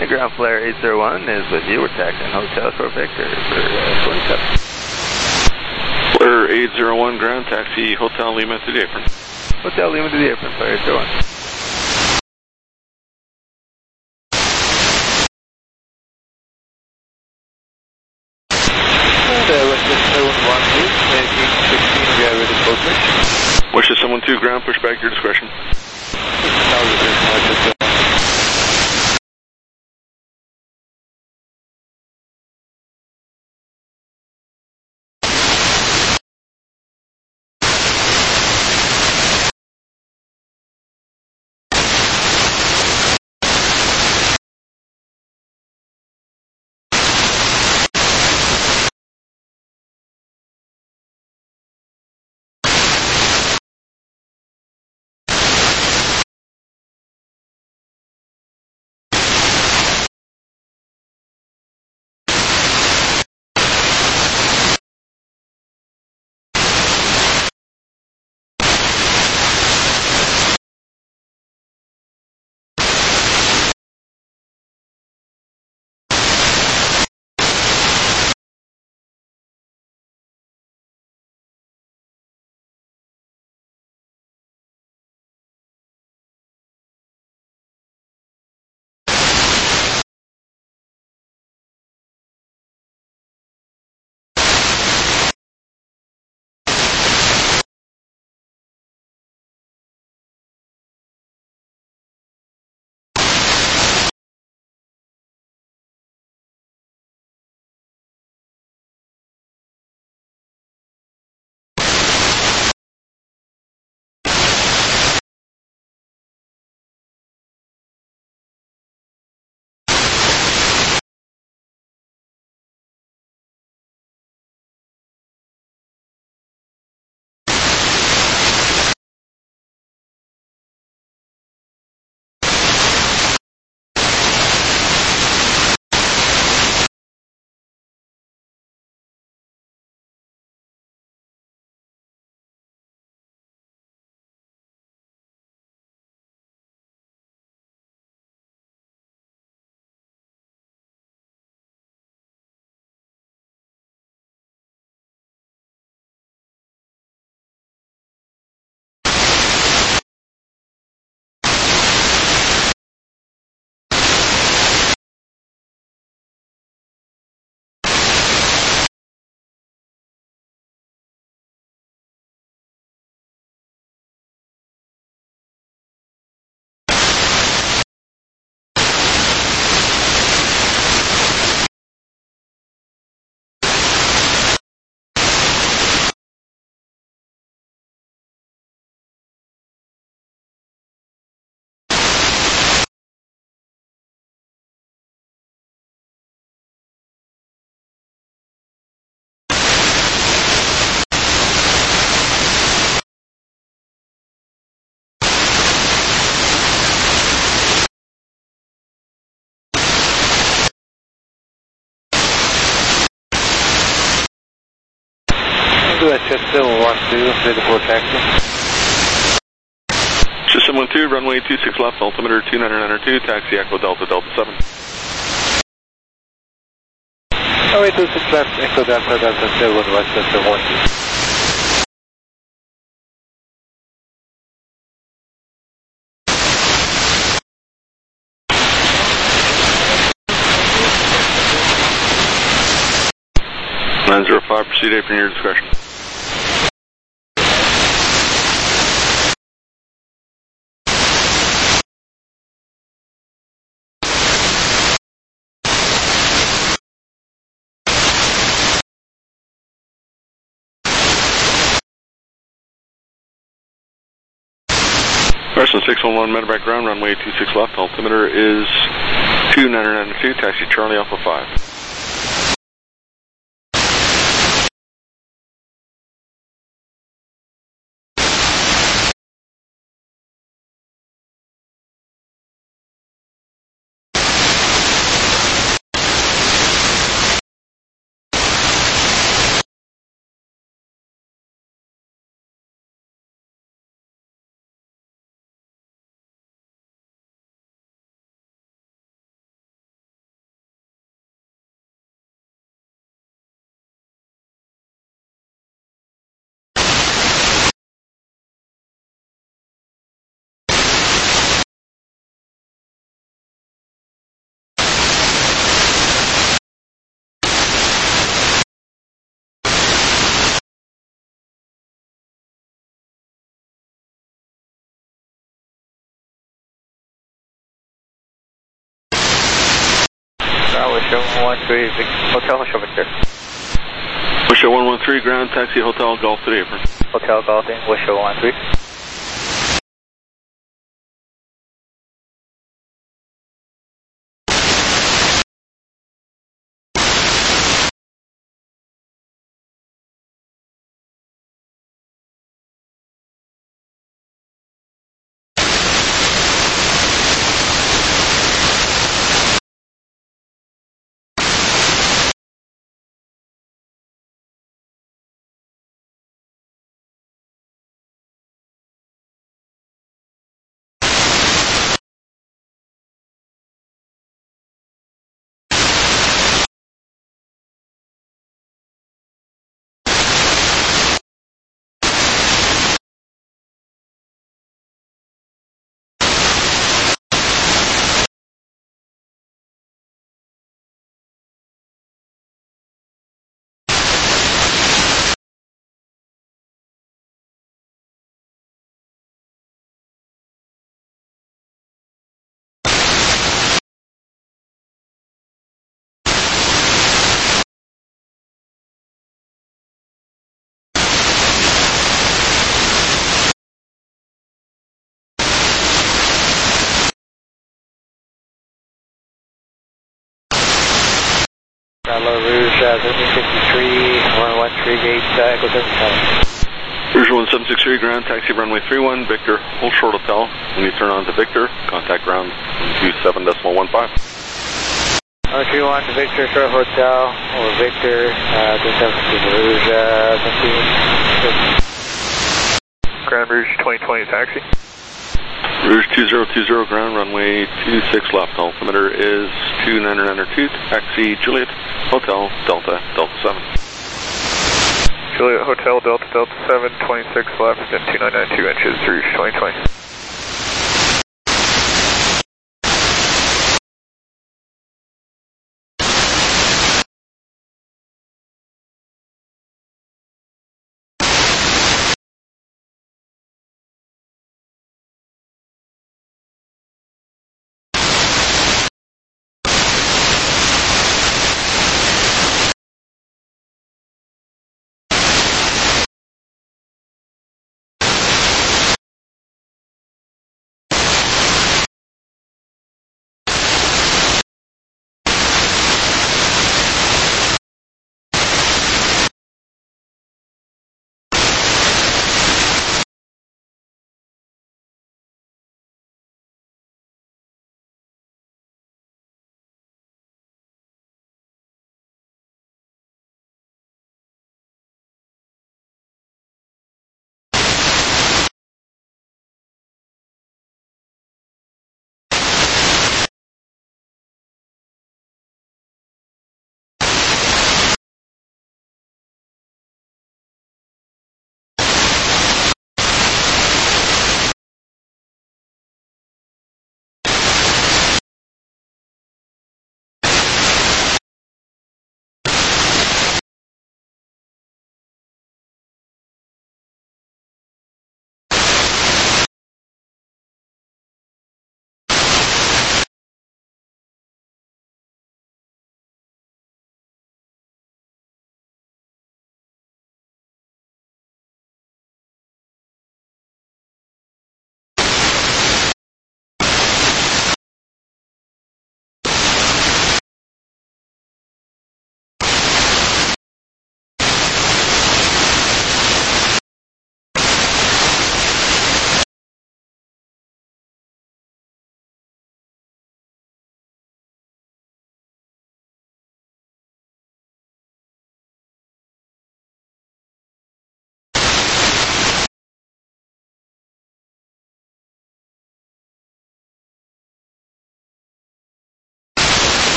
Hey, ground flare 801 is with you. We're taxiing Hotel for Victor for 27. Flare 801, ground taxi, Hotel Lima to the apron. Hotel Lima to the apron, flare 801. Wishes 712, ground, push back, your discretion. System 12, runway 26 left, altimeter 2992, taxi Echo Delta Delta 7. Runway 26 left, Echo Delta Delta 7, Westchester 1. Nine 905, proceed apron your discretion. Person 611 Medevac ground, runway 26 left, altimeter is 2992, taxi Charlie Alpha 5. ground, wish 113, Hotel, show Victor. Wish 113, ground, taxi, Hotel, Golf 3, affirm. Hotel, golfing, wish 113. Hello, Rouge 1763, 113 gate, Echo 77. Rouge 1763, ground, taxi runway 31, Victor, hold short Hotel. When you turn on to Victor, contact ground 27.15. 131 to Victor, short Hotel, over Victor, 27 Rouge 17. Ground Rouge 2020 taxi. Rouge 2020, ground, runway 26 left, altimeter is 2992, taxi Juliet, Hotel, Delta, Delta 7. Juliet Hotel, Delta, Delta 7, 26 left and 2992 inches, Rouge 2020.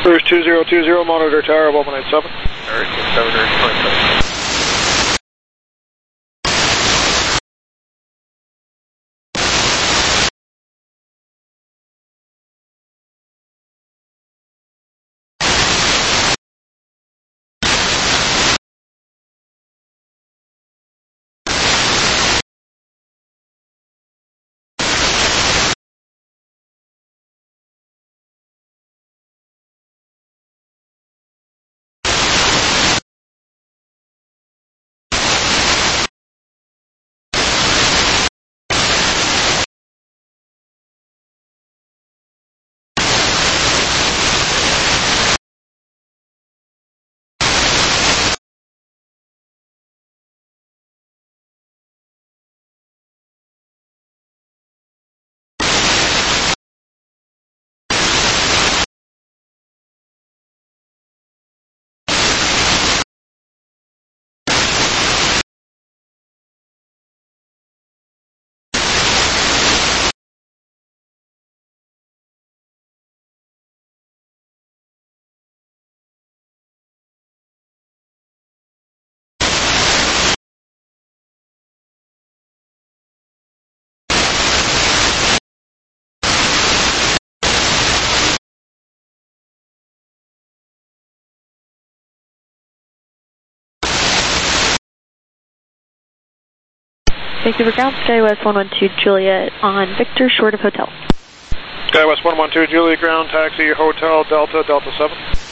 First 2020, monitor tower 1197. Alright, 27, 27. Thank you for ground, SkyWest 112 Juliet on Victor, short of hotel. SkyWest 112 Juliet, ground taxi, Hotel Delta, Delta 7.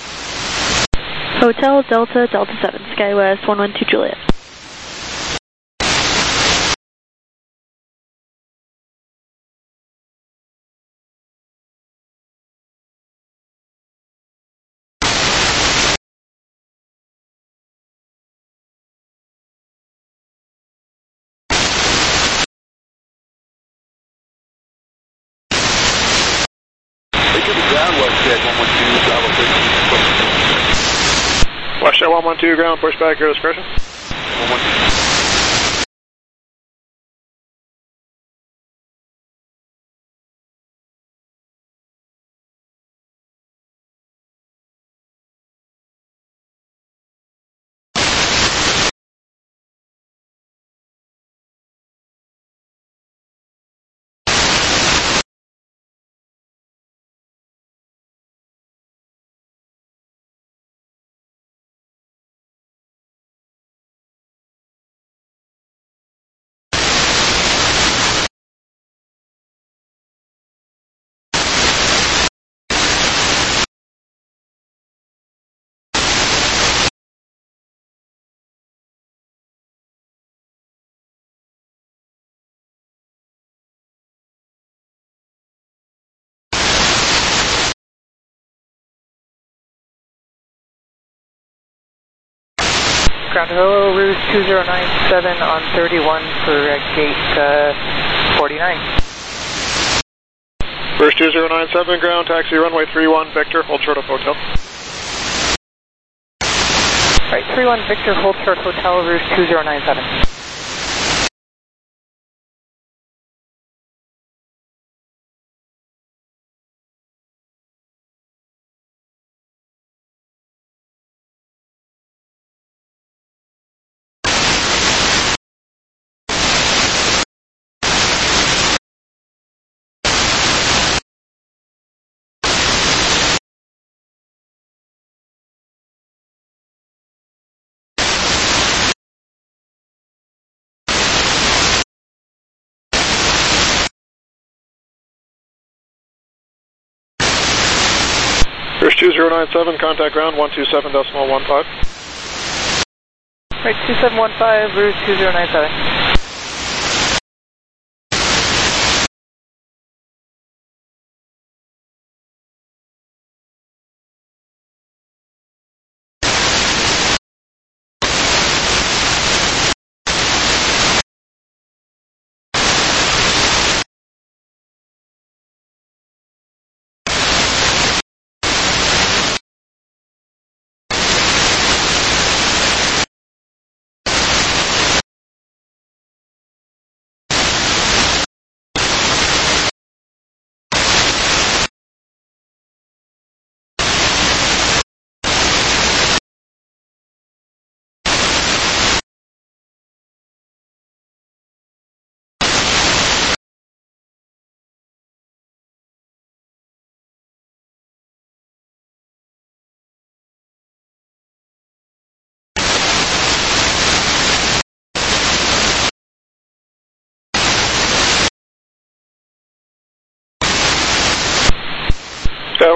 Hotel Delta, Delta 7, SkyWest 112 Juliet. WestJet 112, ground, push back, your discretion. 112. Ground hello, Rouge 2097 on 31 for gate 49. First 2097, ground, taxi runway 31, Victor, hold short of hotel. Right, 31 Victor, hold short hotel, Rouge 2097. First 2097, contact ground 127.15. Right, 2715, Rouge 2097.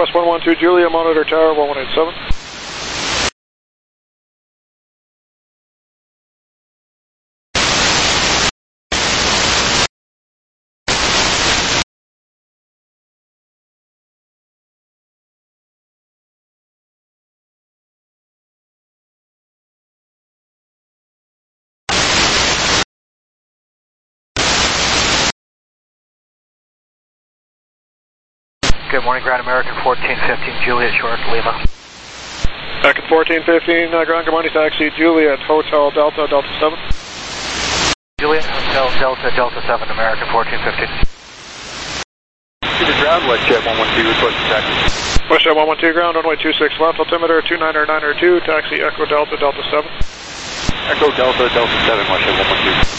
West 112 Julia, monitor tower 1187. Good morning, Ground American 1415 Juliet, short Lima. American 1415, ground Gamani taxi, Juliet, Hotel Delta, Delta 7. Juliet, Hotel Delta, Delta 7, American 1415. To the ground, WestJet 112, request taxi. WestJet 112 ground, runway 26 left, altimeter 29902, taxi Echo Delta, Delta 7. Echo Delta, Delta 7, WestJet 112.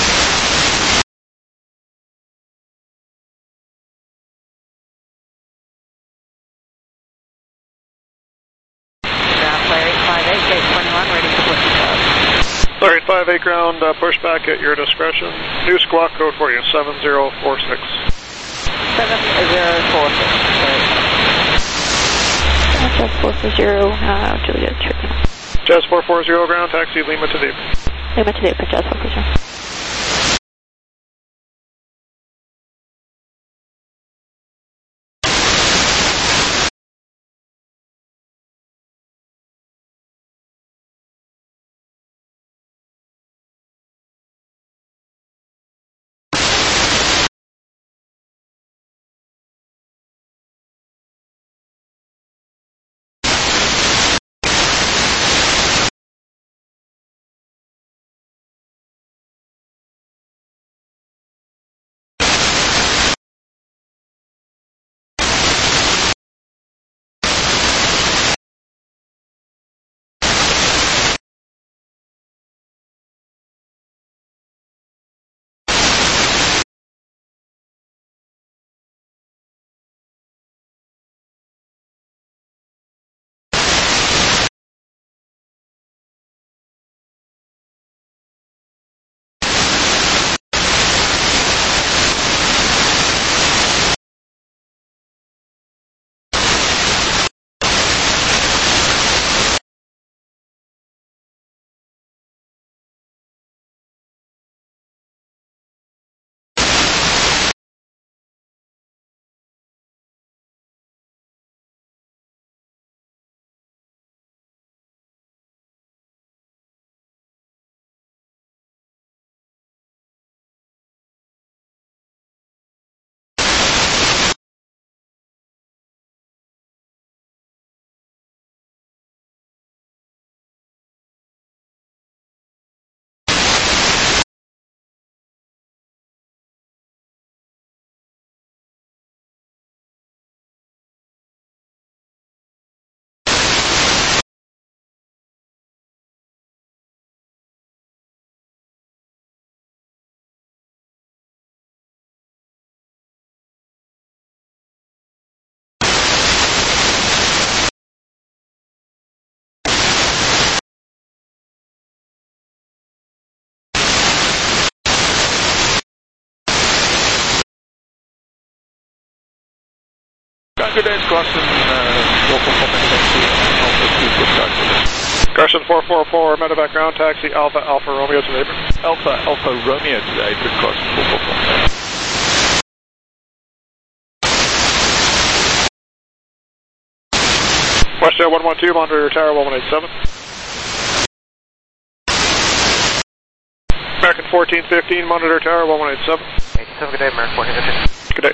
Larry 58 ground, push back at your discretion. New squawk code for you, 7046. 7046. Jazz 440, Juliet, Jazz 440 ground, taxi Lima to deep. Lima to deep for Jazz 440. Good day, it's Carson, local taxi, Carson 444, medevac ground taxi, Alpha Alpha Romeo to neighbor. Alpha Alpha Romeo to neighbor, Carson 444. WestJet 112, monitor tower 1187. American 1415, monitor tower 1187. 87, good day, American 1415. Good day.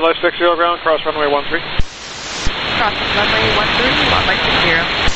Wildlife 60 ground, cross runway 13. Cross runway 13, Wildlife 60.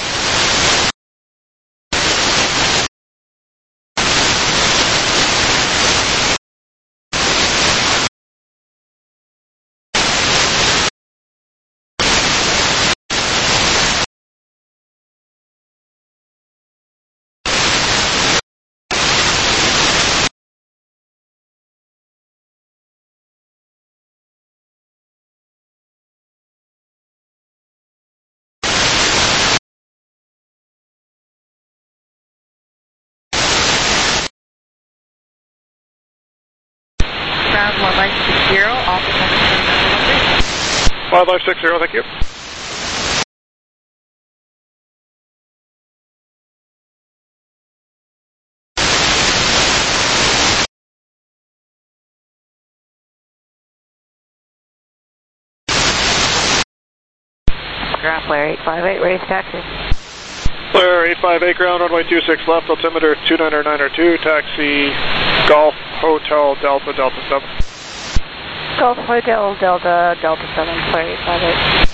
Ground Wildlife 60, off the Wildlife 60, thank you. Ground Flare 858, ready for taxi. Flare 858 ground, runway 26 left, altimeter 29902, taxi Golf Hotel Delta Delta 7. Golf Hotel Delta Delta 7, Flare 858.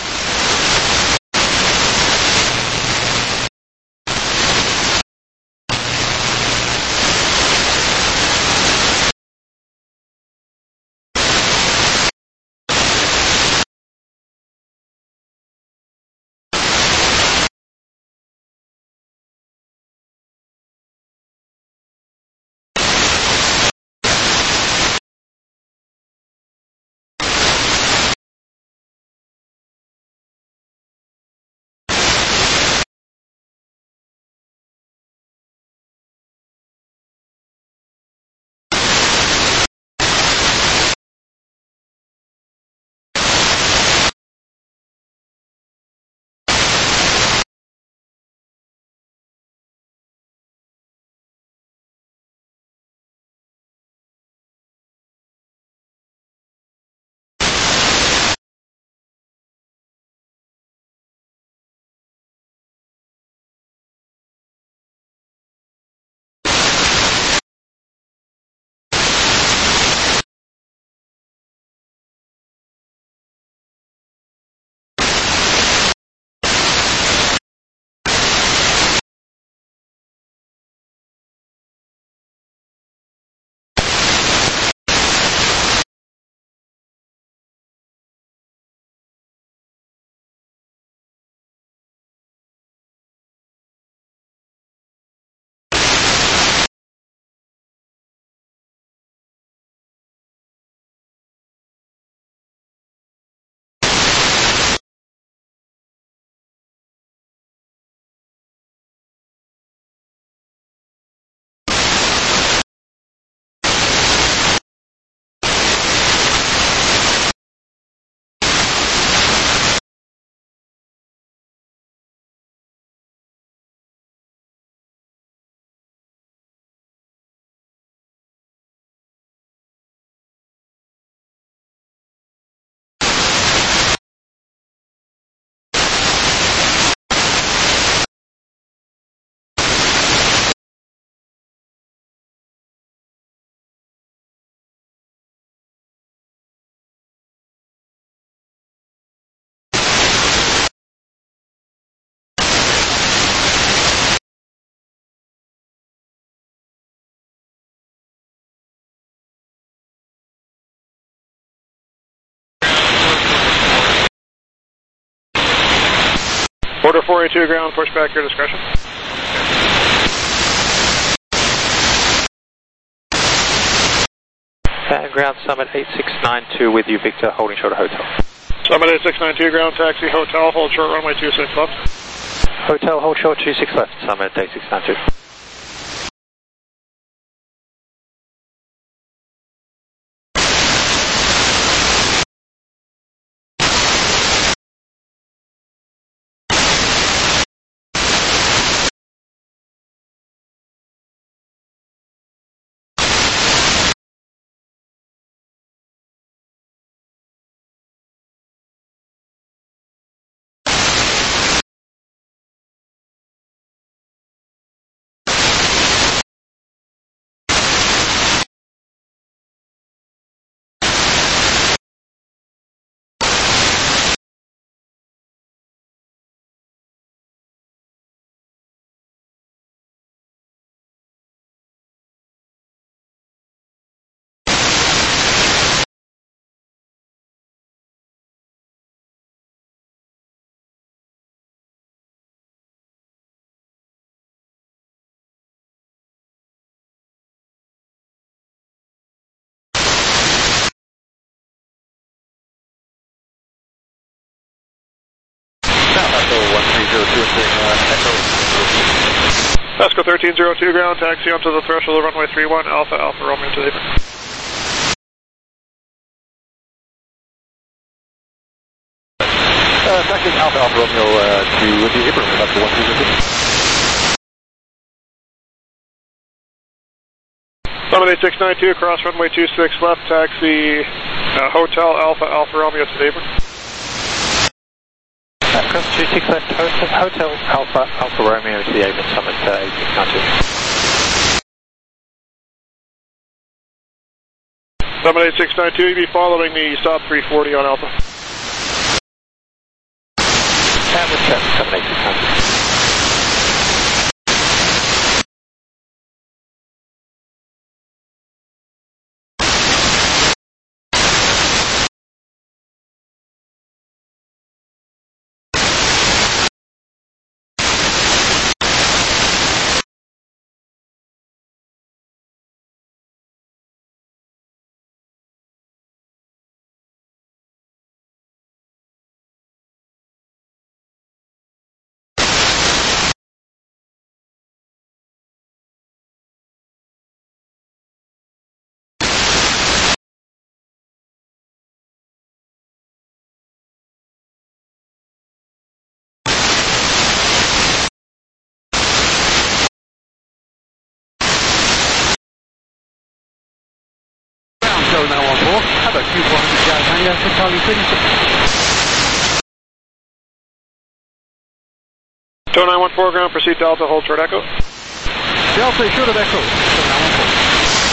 Order 482 ground, push back your discretion. Ground Summit 8692 with you, Victor, holding short of hotel. Summit 8692 ground, taxi hotel, hold short runway 26 left. Hotel, hold short 26 left, Summit 8692. Pasco 1302 ground, taxi onto the threshold of runway 31, Alpha Romeo to the apron. Taxi Alpha Romeo to the apron, that's the 130. Summit 8692, cross runway 26 left, taxi Hotel Alpha Romeo to the apron. Cross 26 left, Hotel Alpha Romeo to the apron, Summit 8692. Summit 8692, you'll be following the stop 340 on Alpha. With Summit 8692. Show 914, have a Q400 guys, Tango for Charlie 36. Tow 914 ground, proceed Delta, hold short echo. Delta, short of echo, Show 914.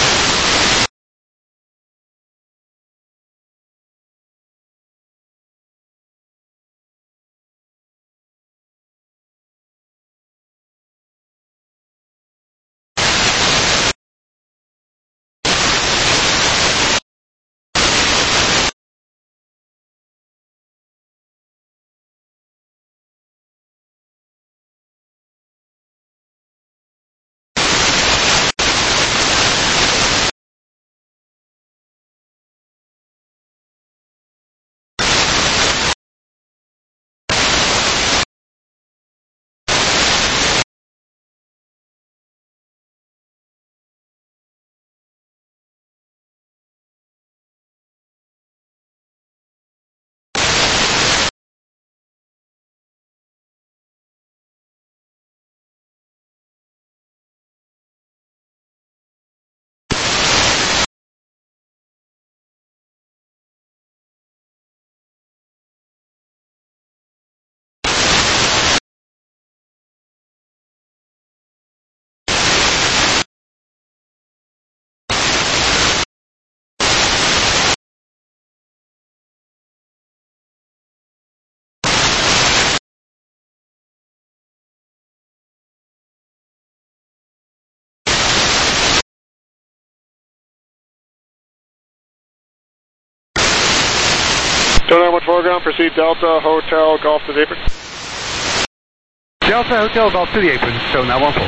Tow 914 ground, proceed Delta, Hotel, Golf to the apron. Delta, Hotel, Golf to the apron, Show 914.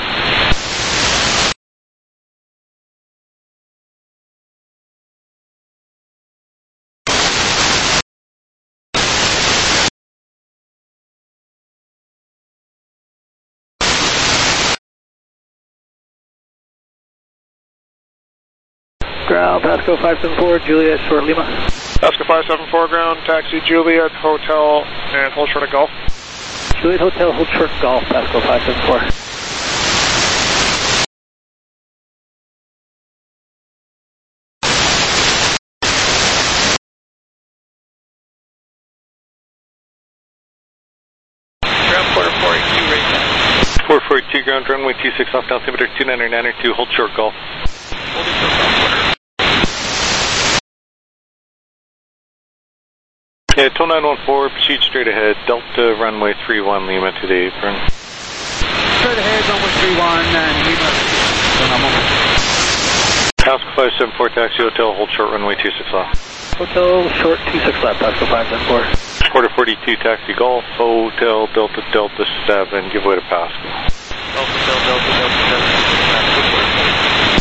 Ground, Pasco 574, Juliet, short Lima. Pasco 574 ground, taxi Juliet, Hotel, and hold short of Golf. Juliet Hotel, hold short Golf, Pasco 574. Ground 442, right now. 442 ground, runway 26 off, altimeter 2992, hold short Golf. Holding short Golf, quarter. Yeah, tow 914, proceed straight ahead, Delta runway 31, Lima to the apron. Straight ahead, runway 31 and Lima. Pasco 574, taxi Hotel, hold short runway 26 left. Hotel, short 26 left, Pasco 574. Quarter 42, taxi Golf, Hotel, Delta, Delta 7, give way to Pasco. Hotel, Delta, Delta 7,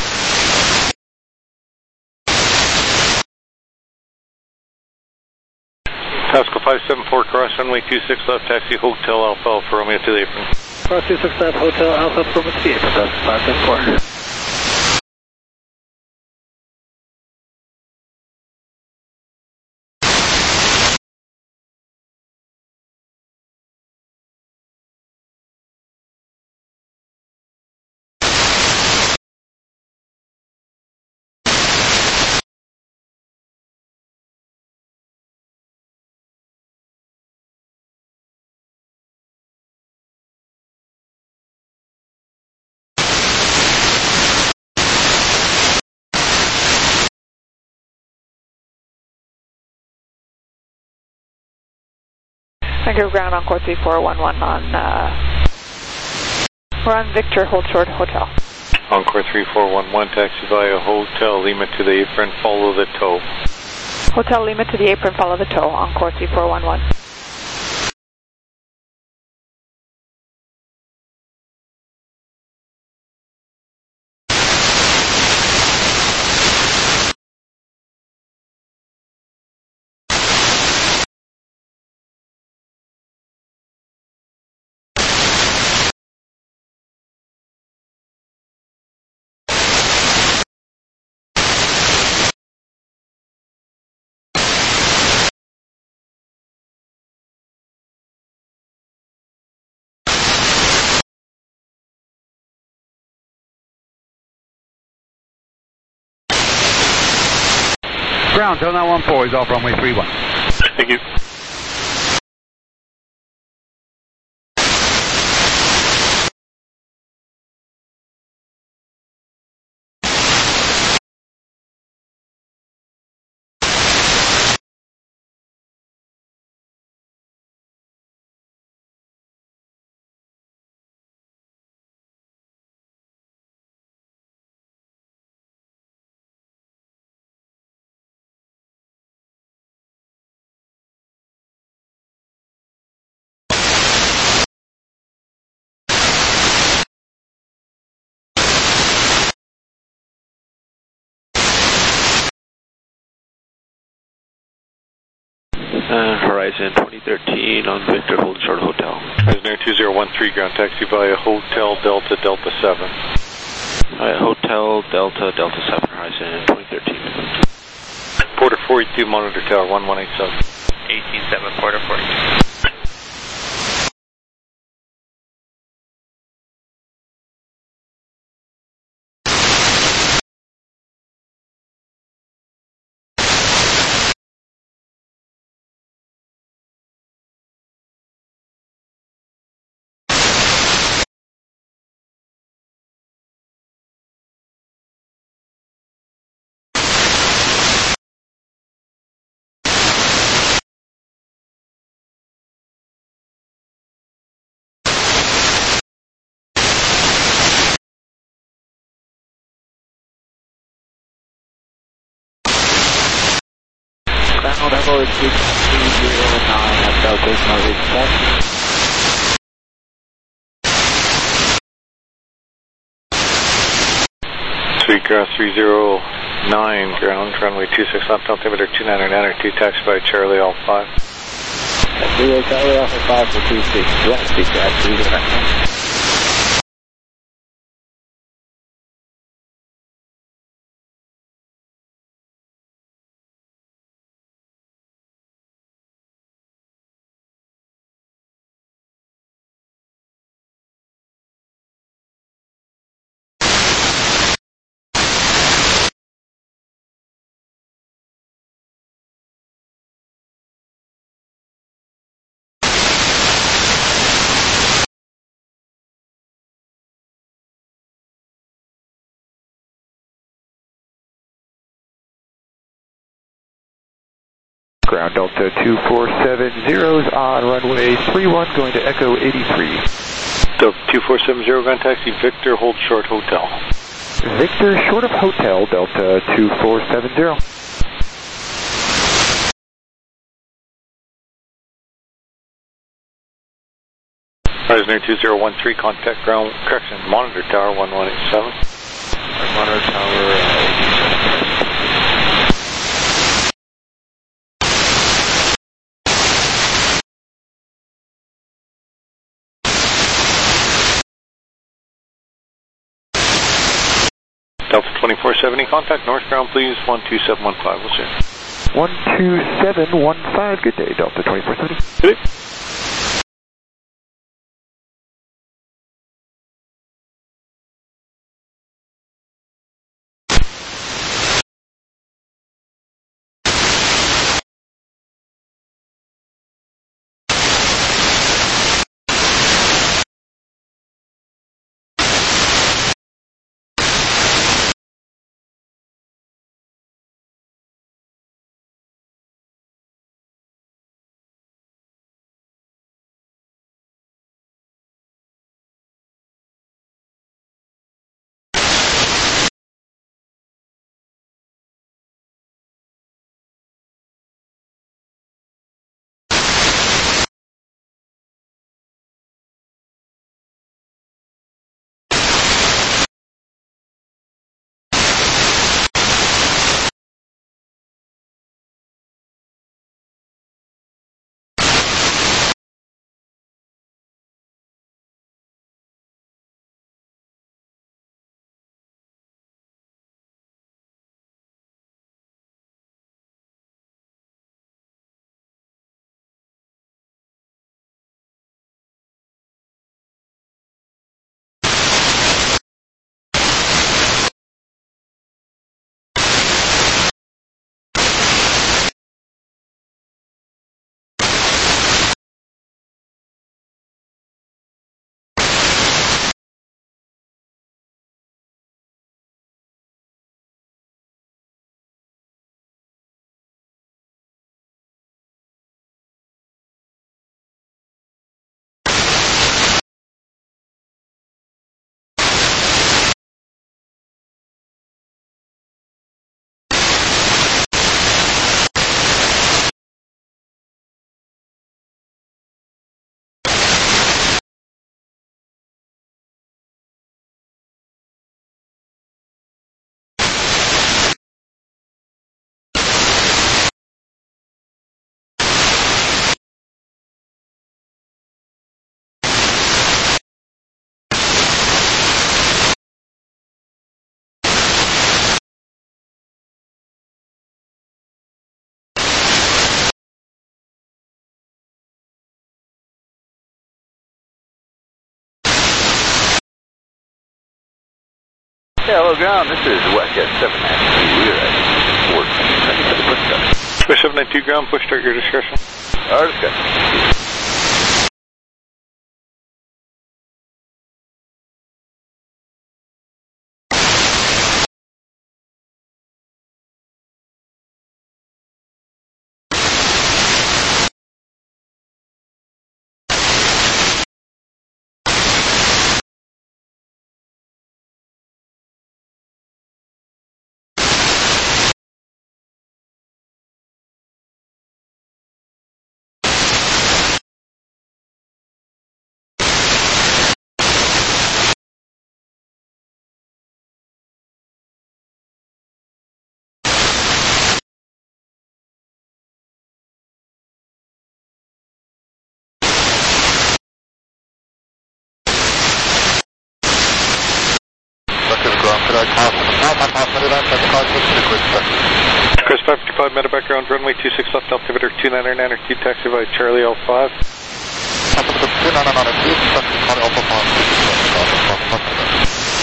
Haskell 574, cross runway 26 left, taxi Hotel Alpha Alpha Romeo to the apron. Cross 26 left, Hotel Alpha Romeo to the apron, Haskell 574. Vancouver ground on Core 3411 we're on Victor, hold short, Hotel. Encore 3411, taxi via Hotel Lima to the apron, follow the tow. Hotel Lima to the apron, follow the tow, Encore 3411. Ground, tell 914 is off runway 31. Thank you. Horizon 2013 on Victor, hold short Hotel. Horizon Air 2013, ground taxi via Hotel Delta Delta 7. Hotel Delta Delta 7, Horizon 2013. Porter 42, monitor tower 1187. 187, Porter 42. Ground Echo is 309 at Delta's Northern Tech. Cross 309, ground, runway 26 left, altimeter 299, taxi by Charlie Alpha 5. Charlie Alpha 5 for 26, yeah, speak that, 309. Ground Delta 2470 is on runway 31 going to Echo 83. Delta 2470, ground taxi Victor, hold short Hotel. Victor, short of Hotel, Delta 2470. Horizon Air 2013, contact ground, correction, monitor tower 1187. Monitor tower 87. Delta 2470, contact north ground, please, 12715, we'll see. 12715, good day, Delta 2470. Good day. Hello, ground. This is WestJet 792. We're at Fort. Push start. Square 792 ground, push start, your discretion. Our discussion. Chris 555, medevac ground, runway 26 left, altimeter 299 or T taxi by Charlie L5. Altimeter 299 or T taxi Charlie L5.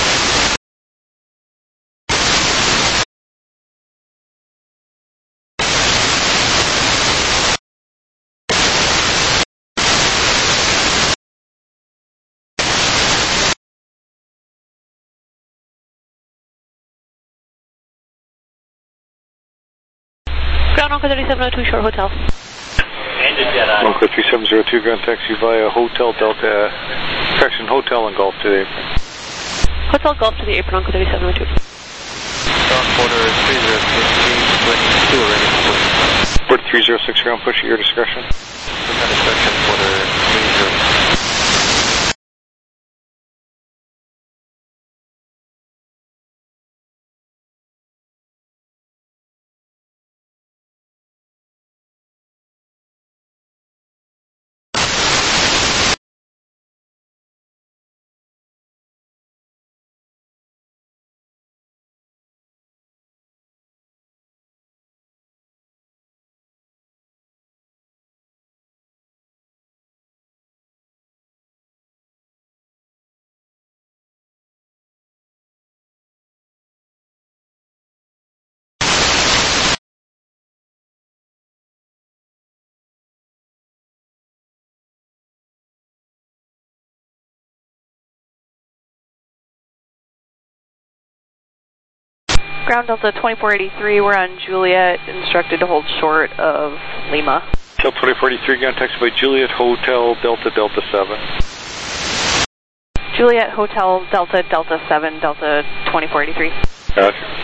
Ground Onco 3702, Short Hotel. Onco 3702, ground taxi via Hotel Delta, correction, Hotel and Golf to the apron. Hotel Golf to the apron, Onco 3702. Ground quarter 3063, 22, ready for push. Port 306, ground push at your discretion. Discretion, quarter 30. Ground Delta 2483, we're on Juliet, instructed to hold short of Lima. Delta 2483, ground taxi by Juliet Hotel Delta Delta 7. Juliet Hotel Delta Delta 7, Delta 2483. Gotcha.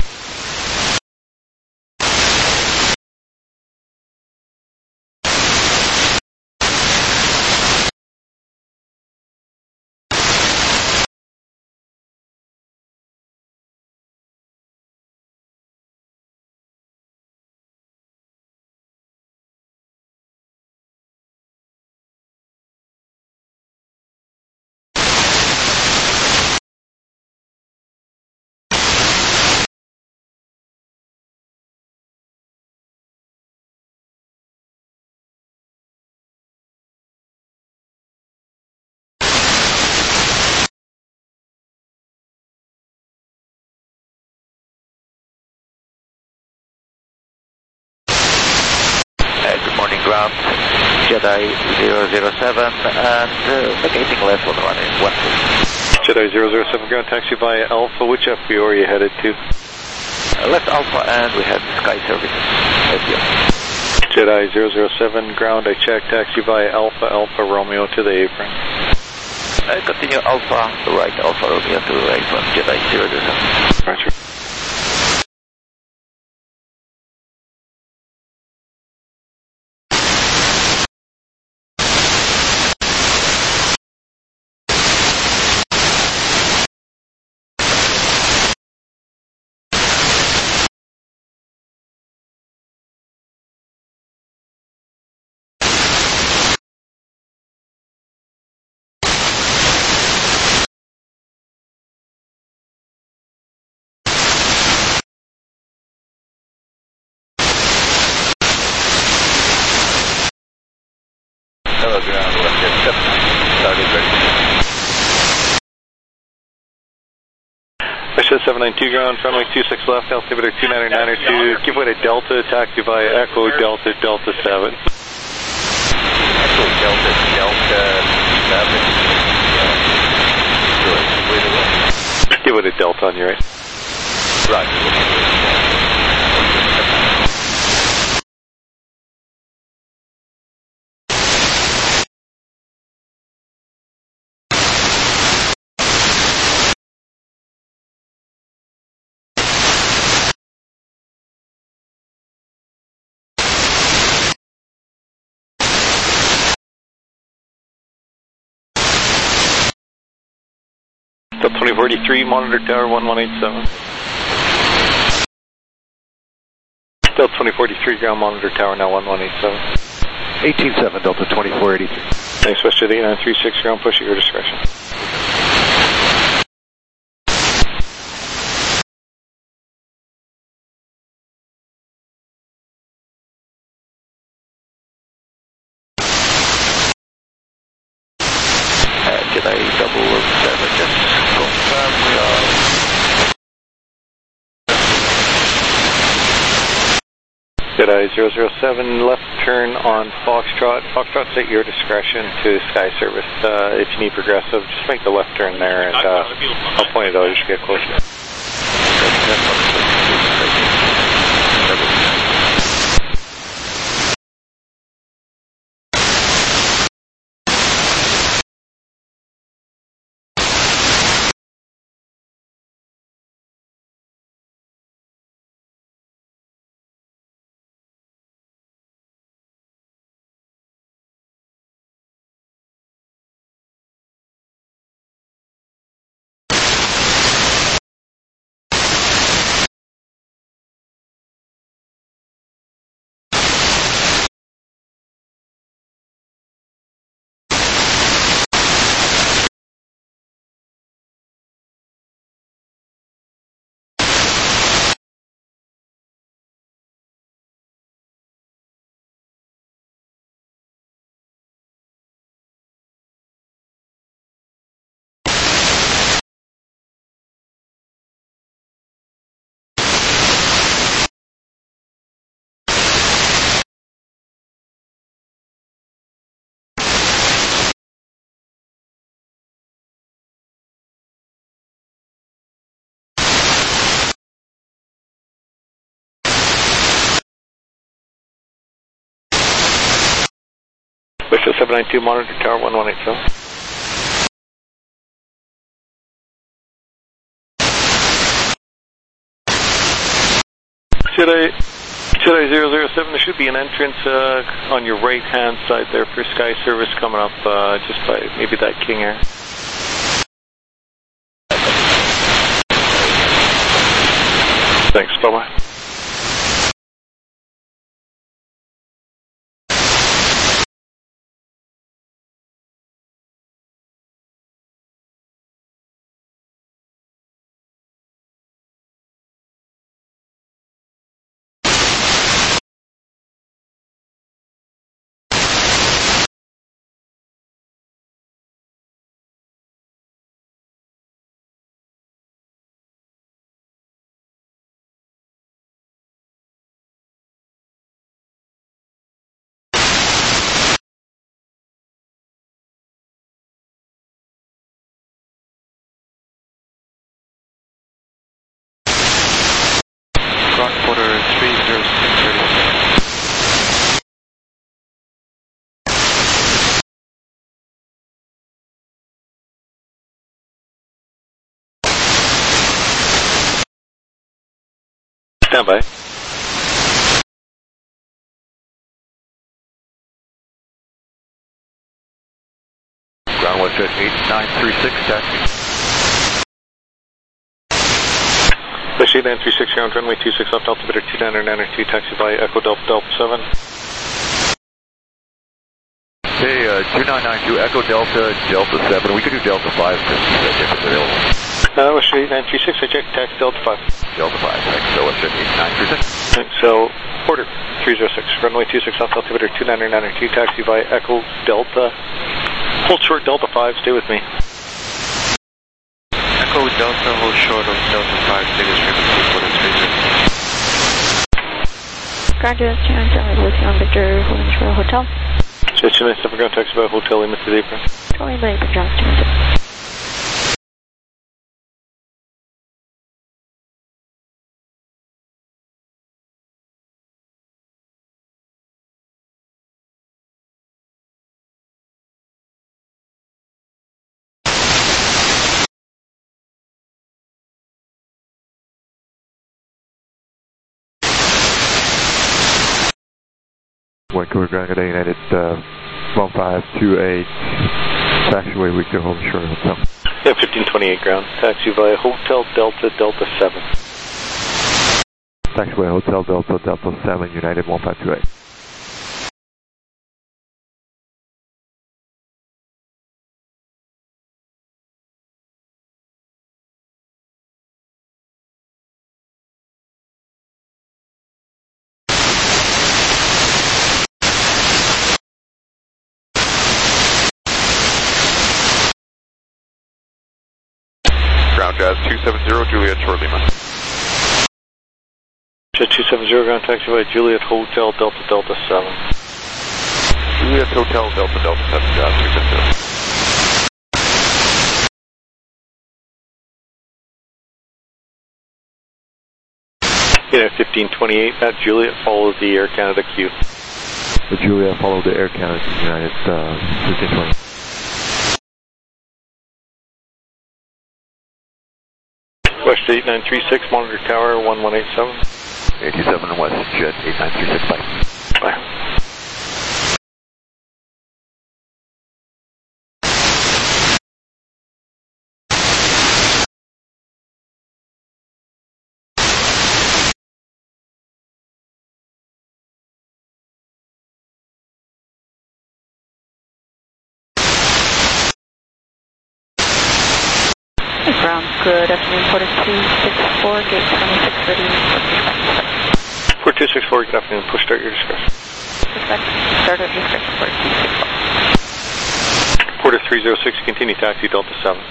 Good morning, ground. Jedi 007 and vacating left on runway 12. Jedi 007, ground taxi via Alpha. Which FBO are you headed to? Left Alpha and we have Sky Service. Jedi 007, ground. I checked taxi via Alpha, Alpha Romeo to the apron. Continue Alpha, right Alpha Romeo to apron, Jedi 007. Roger. Hello, ground, Westjet 7, started ready. Westjet 792, ground, runway 26 left, altimeter 29902, give way to Delta, taxi via Echo Delta Delta 7. Echo Delta Delta 7. Give way to Delta on your right. Right. Delta 2043, monitor tower 1187. Delta 2043, ground monitor tower now 1187. 18-7, Delta 2483. Thanks, WestJet 8936, ground push at your discretion. Jedi 007, just confirm we are. Jedi 007, left turn on Foxtrot. Foxtrot's at your discretion to Sky Service. If you need progressive, just make the left turn there and I'll point it out as you get closer. Westjet 792, monitor tower 1187. Jedi 007, there should be an entrance on your right hand side there for Sky Service coming up just by maybe that King Air. Thanks, bye-bye. Quarter 306. Stand by. Ground WestJet 8936, taxi. Westjet 936, ground runway 26 left, altimeter 2992, taxi by Echo Delta Delta 7. Hey, 2992, Echo Delta Delta 7. We could do Delta 5 since it's available. Westjet 936, I check taxi Delta 5. Delta 5, thanks. So Westjet 8936. So, order 306, runway 26 left, altimeter 2992, taxi by Echo Delta. Hold short Delta 5, stay with me. Echo Delta, hold short of Delta 5, biggest frequency, quarter 306. Ground US 297 with you on Victor, holding short hotel. Jet 297, ground taxi by Hotel Lima to the apron. Hotel Lima, apron, John 297. Vancouver Grand Cadet United 1528, taxiway Victor Holding Short Hotel. Yeah, 1528 ground, taxi via Hotel Delta Delta 7. Taxiway Hotel Delta Delta 7, United 1528. Ground Jazz 270, Juliet Short Lima. Jet 270, ground taxi by Juliet Hotel Delta Delta 7. Juliet Hotel Delta Delta 7, Jazz 270. Yeah, 1528, that Juliet follows the Air Canada queue. The Juliet followed the Air Canada United 1520. Westjet 8936, monitor tower 1187. 87 WestJet 8936, bye. Bye. Ground, good afternoon, Porter 264, gate 2630, Port 264, good afternoon, push start your discretion. Start at discretion, Porter 264. Porter 306, continue taxi Delta 7.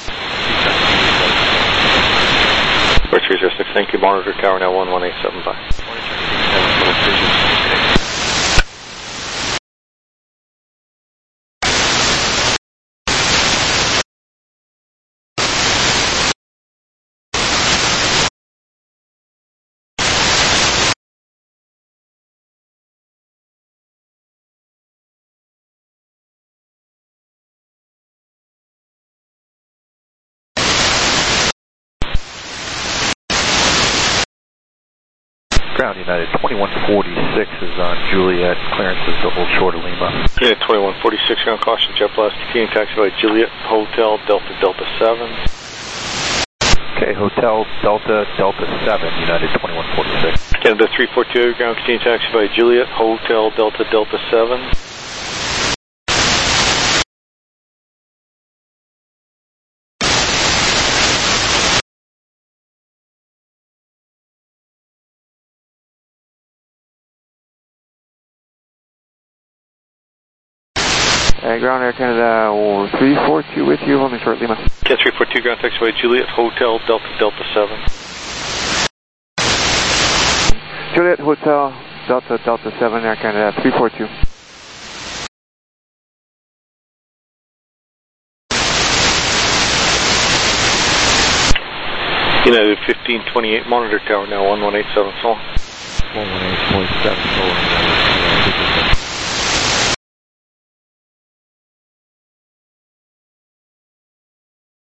Port 306, thank you, monitor tower now 1187, bye. Ground United 2146 is on Juliet. Clearances to hold short of Lima. Unit 2146, ground caution, jet blast, continuing taxi by Juliet, Hotel, Delta 7. Okay, Hotel, Delta 7, United 2146. Canada 342, ground continuing taxi by Juliet, Hotel, Delta 7. Ground Air Canada 342 with you, holding short Lima. Cat 342, ground taxi by Juliet, Hotel, Delta 7. Juliet, Hotel, Delta 7, Air Canada 342. United 1528, monitor tower now 1187 full. 1187 full.